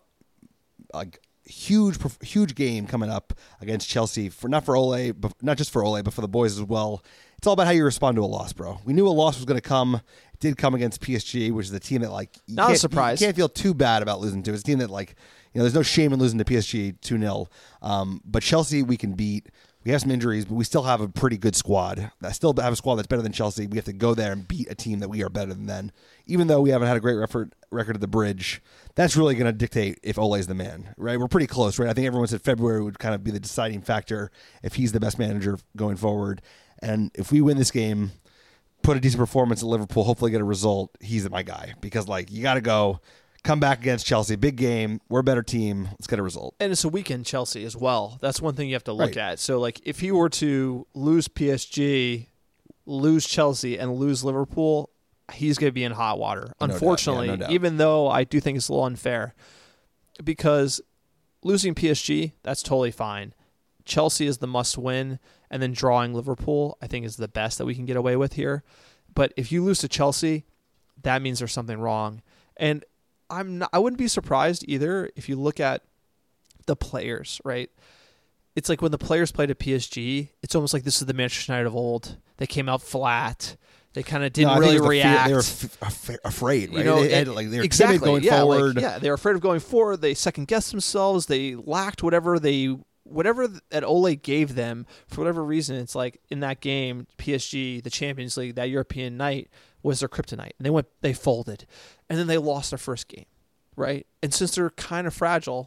huge game coming up against Chelsea not just for Ole, but for the boys as well. It's all about how you respond to a loss, bro. We knew a loss was going to come. It did come against PSG, which is a team that not a surprise. You can't feel too bad about losing to. It's a team that there's no shame in losing to PSG 2-0. But Chelsea we can beat. We have some injuries, but we still have a pretty good squad. I still have a squad that's better than Chelsea. We have to go there and beat a team that we are better than them. Even though we haven't had a great record at the Bridge, that's really going to dictate if Ole's the man, right? We're pretty close, right? I think everyone said February would kind of be the deciding factor if he's the best manager going forward. And if we win this game, put a decent performance at Liverpool, hopefully get a result, he's my guy. Because, you got to go. Come back against Chelsea. Big game. We're a better team. Let's get a result. And it's a weekend Chelsea as well. That's one thing you have to look at. So, if he were to lose PSG, lose Chelsea, and lose Liverpool, he's going to be in hot water. Unfortunately, no doubt. Even though I do think it's a little unfair. Because losing PSG, that's totally fine. Chelsea is the must-win, and then drawing Liverpool, I think, is the best that we can get away with here. But if you lose to Chelsea, that means there's something wrong. And I wouldn't be surprised either if you look at the players, right? It's like when the players played at PSG, it's almost like this is the Manchester United of old. They came out flat. They kind of didn't really react. They were afraid, right? They were exactly timid going forward. They were afraid of going forward. They second-guessed themselves. They lacked whatever that Ole gave them for whatever reason. It's like in that game, PSG, the Champions League, that European night, was their kryptonite. And they folded. And then they lost their first game, right? And since they're kind of fragile,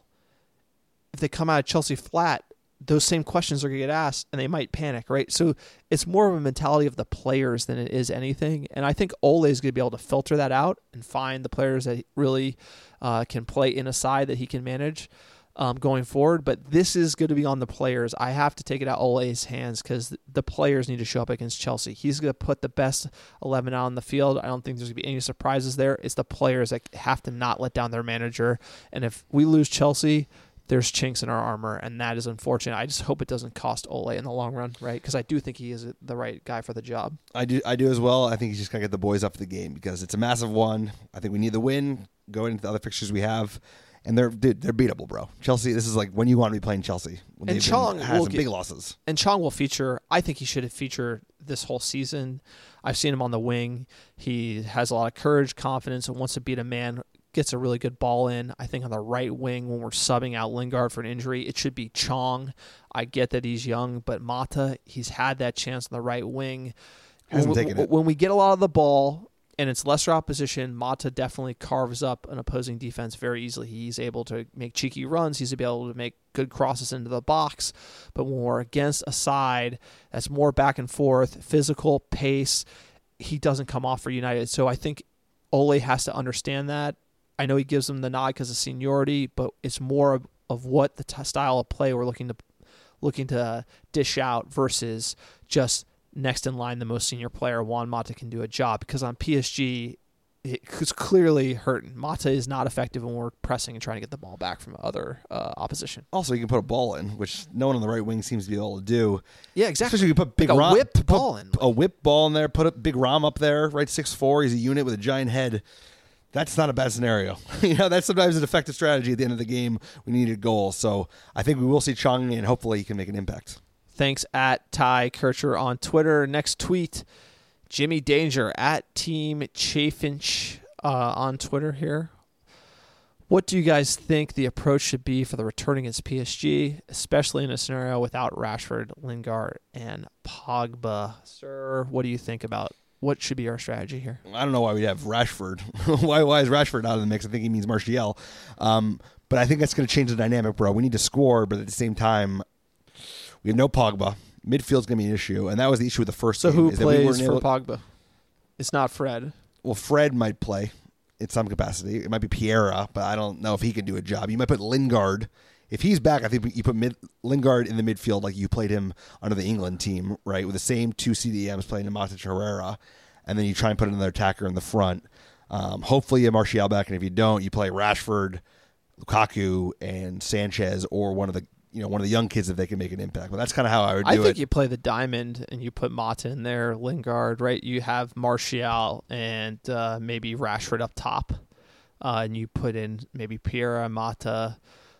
if they come out of Chelsea flat, those same questions are going to get asked and they might panic, right? So it's more of a mentality of the players than it is anything. And I think Ole is going to be able to filter that out and find the players that really can play in a side that he can manage going forward. But this is going to be on the players. I have to take it out of Ole's hands because the players need to show up against Chelsea. He's going to put the best 11 out on the field. I don't think there's going to be any surprises there. It's the players that have to not let down their manager. And if we lose Chelsea, there's chinks in our armor, and that is unfortunate. I just hope it doesn't cost Ole in the long run, right? Because I do think he is the right guy for the job. I do as well. I think he's just going to get the boys up for the game because it's a massive one. I think we need the win going into the other fixtures we have, and they're beatable, bro. Chelsea, this is like when you want to be playing Chelsea. When and Chong has some big losses. And Chong will feature. I think he should have featured this whole season. I've seen him on the wing. He has a lot of courage, confidence, and wants to beat a man. Gets a really good ball in. I think on the right wing when we're subbing out Lingard for an injury, it should be Chong. I get that he's young, but Mata, he's had that chance on the right wing. Hasn't taken it. When we get a lot of the ball and it's lesser opposition, Mata definitely carves up an opposing defense very easily. He's able to make cheeky runs. He's able to make good crosses into the box. But when we're against a side that's more back and forth, physical, pace, he doesn't come off for United. So I think Ole has to understand that. I know he gives them the nod because of seniority, but it's more of what the style of play we're looking to dish out versus just next in line the most senior player, Juan Mata, can do a job. Because on PSG, it's clearly hurting. Mata is not effective when we're pressing and trying to get the ball back from other opposition. Also, you can put a ball in, which no one on the right wing seems to be able to do. Yeah, exactly. Especially if you put big like Rom, a whipped ball in. A whip ball in there, put a big Rom up there, right? 6'4", he's a unit with a giant head. That's not a bad scenario. That's sometimes an effective strategy at the end of the game. We need a goal. So I think we will see Chong, and hopefully he can make an impact. Thanks at Ty Kircher on Twitter. Next tweet, Jimmy Danger at Team Chaffinch on Twitter here. What do you guys think the approach should be for the return against PSG, especially in a scenario without Rashford, Lingard, and Pogba? Sir, what do you think about what should be our strategy here? I don't know why we have Rashford. why is Rashford out of the mix? I think he means Martial. But I think that's going to change the dynamic, bro. We need to score, but at the same time, we have no Pogba. Midfield's going to be an issue, and that was the issue with the first game. So who plays for Pogba? Pogba? It's not Fred. Well, Fred might play in some capacity. It might be Piera, but I don't know if he can do a job. You might put Lingard. If he's back, I think you put Lingard in the midfield like you played him under the England team, right, with the same two CDMs playing Matic Herrera, and then you try and put another attacker in the front. Hopefully you have Martial back, and if you don't, you play Rashford, Lukaku, and Sanchez, or one of the young kids if they can make an impact. But that's kind of how I would do it. I think you play the diamond and you put Mata in there, Lingard, right? You have Martial and maybe Rashford up top, and you put in maybe Piera, Mata,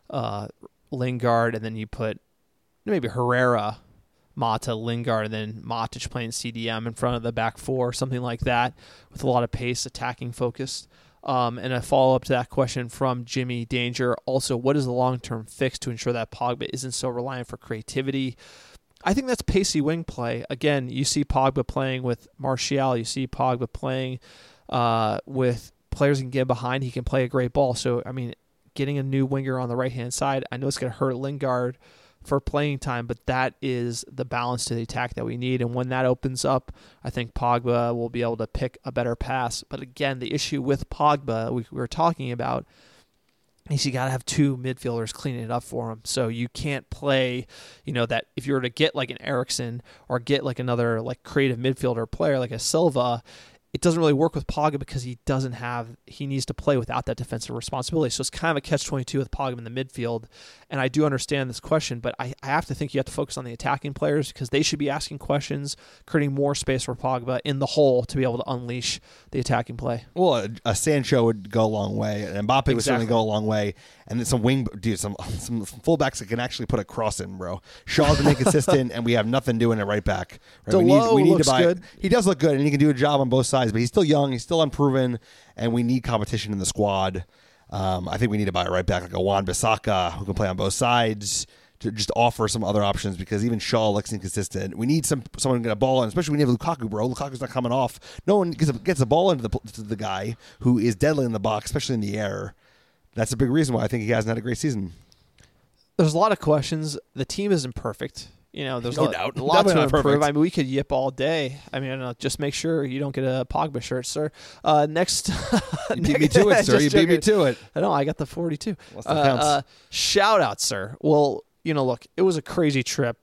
Lingard, and then you put maybe Herrera, Mata, Lingard, and then Matic playing CDM in front of the back four, something like that, with a lot of pace, attacking focus. And a follow-up to that question from Jimmy Danger. Also, what is the long-term fix to ensure that Pogba isn't so reliant for creativity? I think that's pacey wing play. Again, you see Pogba playing with Martial. You see Pogba playing with players he can get behind. He can play a great ball. So, I mean, getting a new winger on the right-hand side, I know it's going to hurt Lingard for playing time, but that is the balance to the attack that we need. And when that opens up, I think Pogba will be able to pick a better pass. But again, the issue with Pogba we were talking about is you got to have two midfielders cleaning it up for him. So you can't play, that if you were to get like an Eriksen or get like another like creative midfielder player like a Silva, it doesn't really work with Pogba because he needs to play without that defensive responsibility. So it's kind of a catch-22 with Pogba in the midfield. And I do understand this question, but I have to think you have to focus on the attacking players because they should be asking questions, creating more space for Pogba in the hole to be able to unleash the attacking play. Well, a Sancho would go a long way, and Mbappe would certainly go a long way. And then some fullbacks that can actually put a cross in, bro. Shaw's been inconsistent, and we have nothing doing it right back. Right? We need to buy. Good. He does look good, and he can do a job on both sides, but he's still young, he's still unproven, and we need competition in the squad. I think we need to buy a right back like a Wan-Bissaka who can play on both sides to just offer some other options, because even Shaw looks inconsistent. We need someone to get a ball in, especially when you have Lukaku, bro. Lukaku's not coming off. No one gets a ball into the guy who is deadly in the box, especially in the air. That's a big reason why I think he hasn't had a great season. There's a lot of questions. The team isn't perft. There's no doubt. A lot to improve. I mean, we could yip all day. I mean, I don't know, just make sure you don't get a Pogba shirt, sir. Next. You beat me to it, sir. You beat me to it. I know. I got the 42. Well, shout out, sir. Well, look, it was a crazy trip.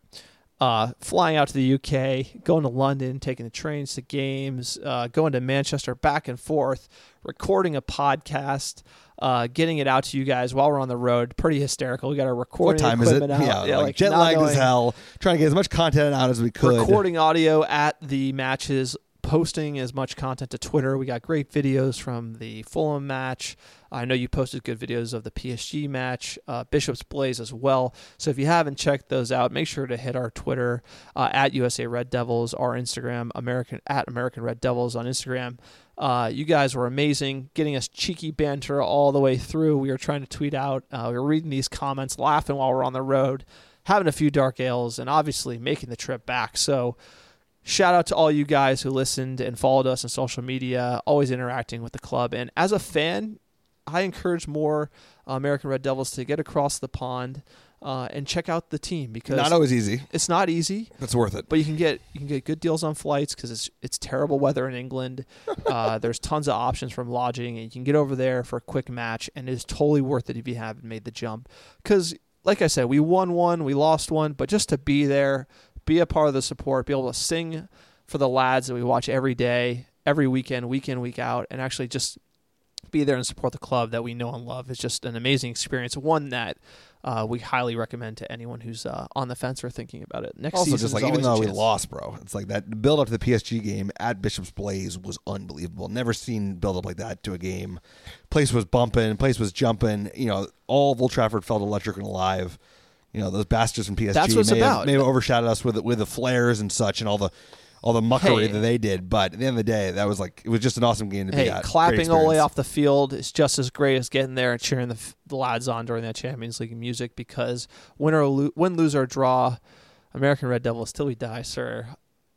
Flying out to the UK, going to London, taking the trains to games, going to Manchester, back and forth, recording a podcast, getting it out to you guys while we're on the road. Pretty hysterical. We got our recording equipment out. Yeah, like jet lagged as hell. Trying to get as much content out as we could. Recording audio at the matches, posting as much content to Twitter. We got great videos from the Fulham match. I know you posted good videos of the PSG match, Bishop's Blaze as well. So if you haven't checked those out, make sure to hit our Twitter at USA Red Devils, our Instagram, at American Red Devils on Instagram. You guys were amazing, getting us cheeky banter all the way through. We were trying to tweet out. We were reading these comments, laughing while we're on the road, having a few dark ales, and obviously making the trip back. So shout out to all you guys who listened and followed us on social media, always interacting with the club. And as a fan, I encourage more American Red Devils to get across the pond and check out the team, because not always easy. It's not easy. It's worth it. But you can get good deals on flights, because it's terrible weather in England. There's tons of options from lodging, and you can get over there for a quick match, and it's totally worth it if you haven't made the jump. Because, like I said, we won one, we lost one, but just to be there, be a part of the support, be able to sing for the lads that we watch every day, every weekend, week in, week out, and actually just be there and support the club that we know and love is just an amazing experience. One that we highly recommend to anyone who's on the fence or thinking about it. Next season, just like, even though we lost, bro, it's like that build up to the PSG game at Bishop's Blaze was unbelievable. Never seen build up like that to a game. Place was bumping, place was jumping. All of Old Trafford felt electric and alive. Those bastards from PSG That's what may have overshadowed us with the flares and such, and all the muckery that they did. But at the end of the day, it was just an awesome game to be at. Clapping all the way off the field is just as great as getting there and cheering the lads on during that Champions League music, because win, lose, or draw, American Red Devils till we die, sir.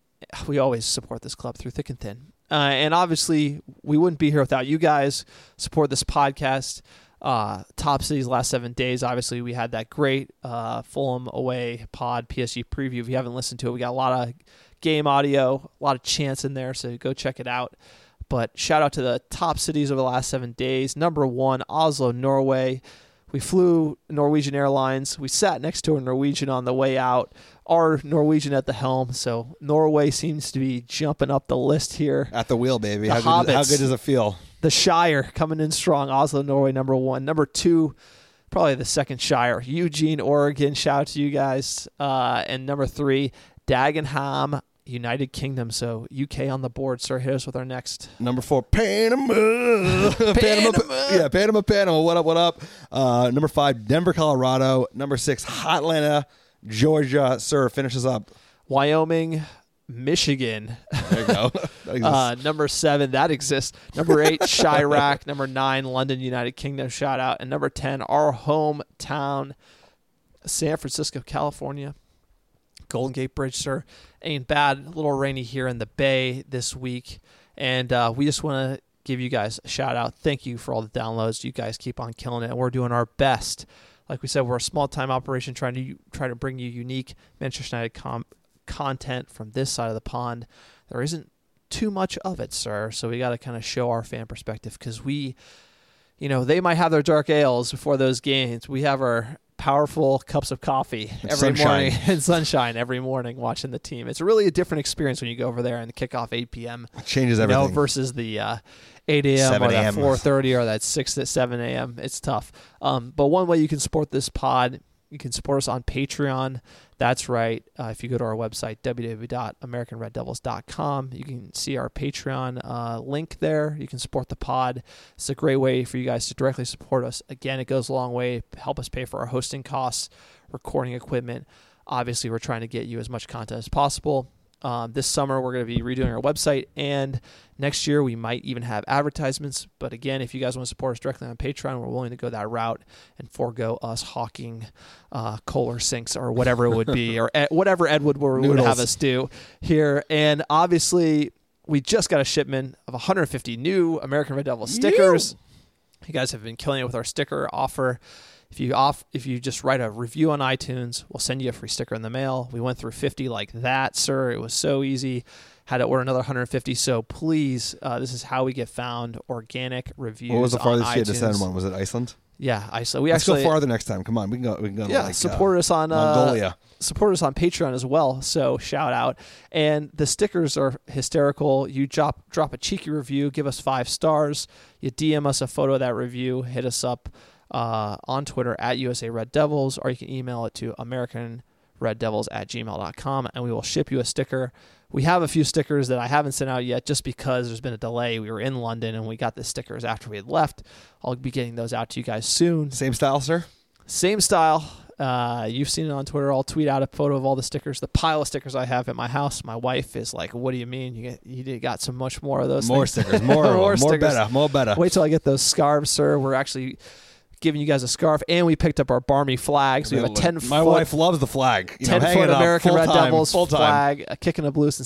We always support this club through thick and thin. And obviously, we wouldn't be here without you guys. Support this podcast. Top Cities last 7 days. Obviously, we had that great Fulham away pod PSG preview. If you haven't listened to it, we got a lot of game audio, a lot of chants in there, so go check it out. But shout out to the top cities over the last 7 days. Number 1, Oslo, Norway. We flew Norwegian Airlines. We sat next to a Norwegian on the way out. Our Norwegian at the helm. So Norway seems to be jumping up the list here. At the wheel, baby. How good does it feel? The Shire coming in strong. Oslo, Norway, number 1. Number 2, probably the second Shire. Eugene, Oregon. Shout out to you guys. And number 3, Dagenham, United Kingdom. So UK on the board. Sir, hit us with our next. Number 4, Panama. Panama. What up? Number 5, Denver, Colorado. Number 6, Atlanta, Georgia. Sir, finish us up. Wyoming, Michigan. There you go. Number 7, that exists. Number 8, Chirac. Number 9, London, United Kingdom. Shout out. And number 10, our hometown, San Francisco, California. Golden Gate Bridge, sir. Ain't bad. A little rainy here in the Bay this week. And we just want to give you guys a shout out. Thank you for all the downloads. You guys keep on killing it. We're doing our best. Like we said, we're a small-time operation trying to bring you unique Manchester United content from this side of the pond. There isn't too much of it, sir. So we got to kind of show our fan perspective, because they might have their dark ales before those games. We have our powerful cups of coffee every morning and sunshine every morning watching the team. It's really a different experience when you go over there and kick off 8 p.m. It changes everything. Versus the 8 a.m. or that 4:30 or that 6 to 7 a.m. It's tough. But one way you can support this pod, you can support us on Patreon. That's right. If you go to our website, www.americanreddevils.com, you can see our Patreon link there. You can support the pod. It's a great way for you guys to directly support us. Again, it goes a long way. Help us pay for our hosting costs, recording equipment. Obviously, we're trying to get you as much content as possible. This summer, we're going to be redoing our website, and next year we might even have advertisements. But again, if you guys want to support us directly on Patreon, we're willing to go that route and forego us hawking Kohler sinks or whatever it would be, or whatever Ed would have us do here. And obviously, we just got a shipment of 150 new American Red Devils stickers. You guys have been killing it with our sticker offer. If you just write a review on iTunes, we'll send you a free sticker in the mail. We went through 50 like that, sir. It was so easy. Had to order another 150. So please, this is how we get found. Organic reviews. What was the farthest you had to iTunes. send one? Was it Iceland? Yeah, Iceland. Let's go farther next time. Come on, we can go. Yeah, support us on Mongolia. Support us on Patreon as well. So shout out. And the stickers are hysterical. You drop a cheeky review, give us 5 stars. You DM us a photo of that review. Hit us up on Twitter at USA Red Devils, or you can email it to AmericanRedDevils@gmail.com, and we will ship you a sticker. We have a few stickers that I haven't sent out yet just because there's been a delay. We were in London and we got the stickers after we had left. I'll be getting those out to you guys soon. Same style, sir? Same style. You've seen it on Twitter. I'll tweet out a photo of all the stickers, the pile of stickers I have at my house. My wife is like, what do you mean? You got so much more of those More things. stickers. More stickers. More better. Wait till I get those scarves, sir. We're actually giving you guys a scarf, and we picked up our Barmy flags. We have a 10-foot. My wife loves the flag. 10-foot American Red Devils full-time flag, kicking a blues in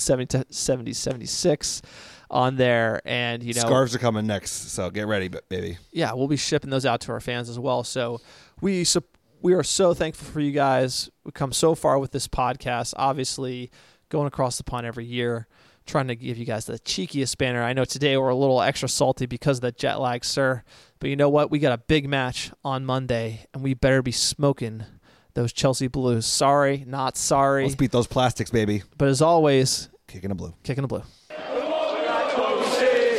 70-76 on there, and scarves are coming next, so get ready, baby. Yeah, we'll be shipping those out to our fans as well. So we are so thankful for you guys. We've come so far with this podcast. Obviously, going across the pond every year, trying to give you guys the cheekiest banner. I know today we're a little extra salty because of the jet lag, sir. But you know what? We got a big match on Monday, and we better be smoking those Chelsea Blues. Sorry, not sorry. Let's beat those plastics, baby. But as always, kicking the blue. Kicking the blue.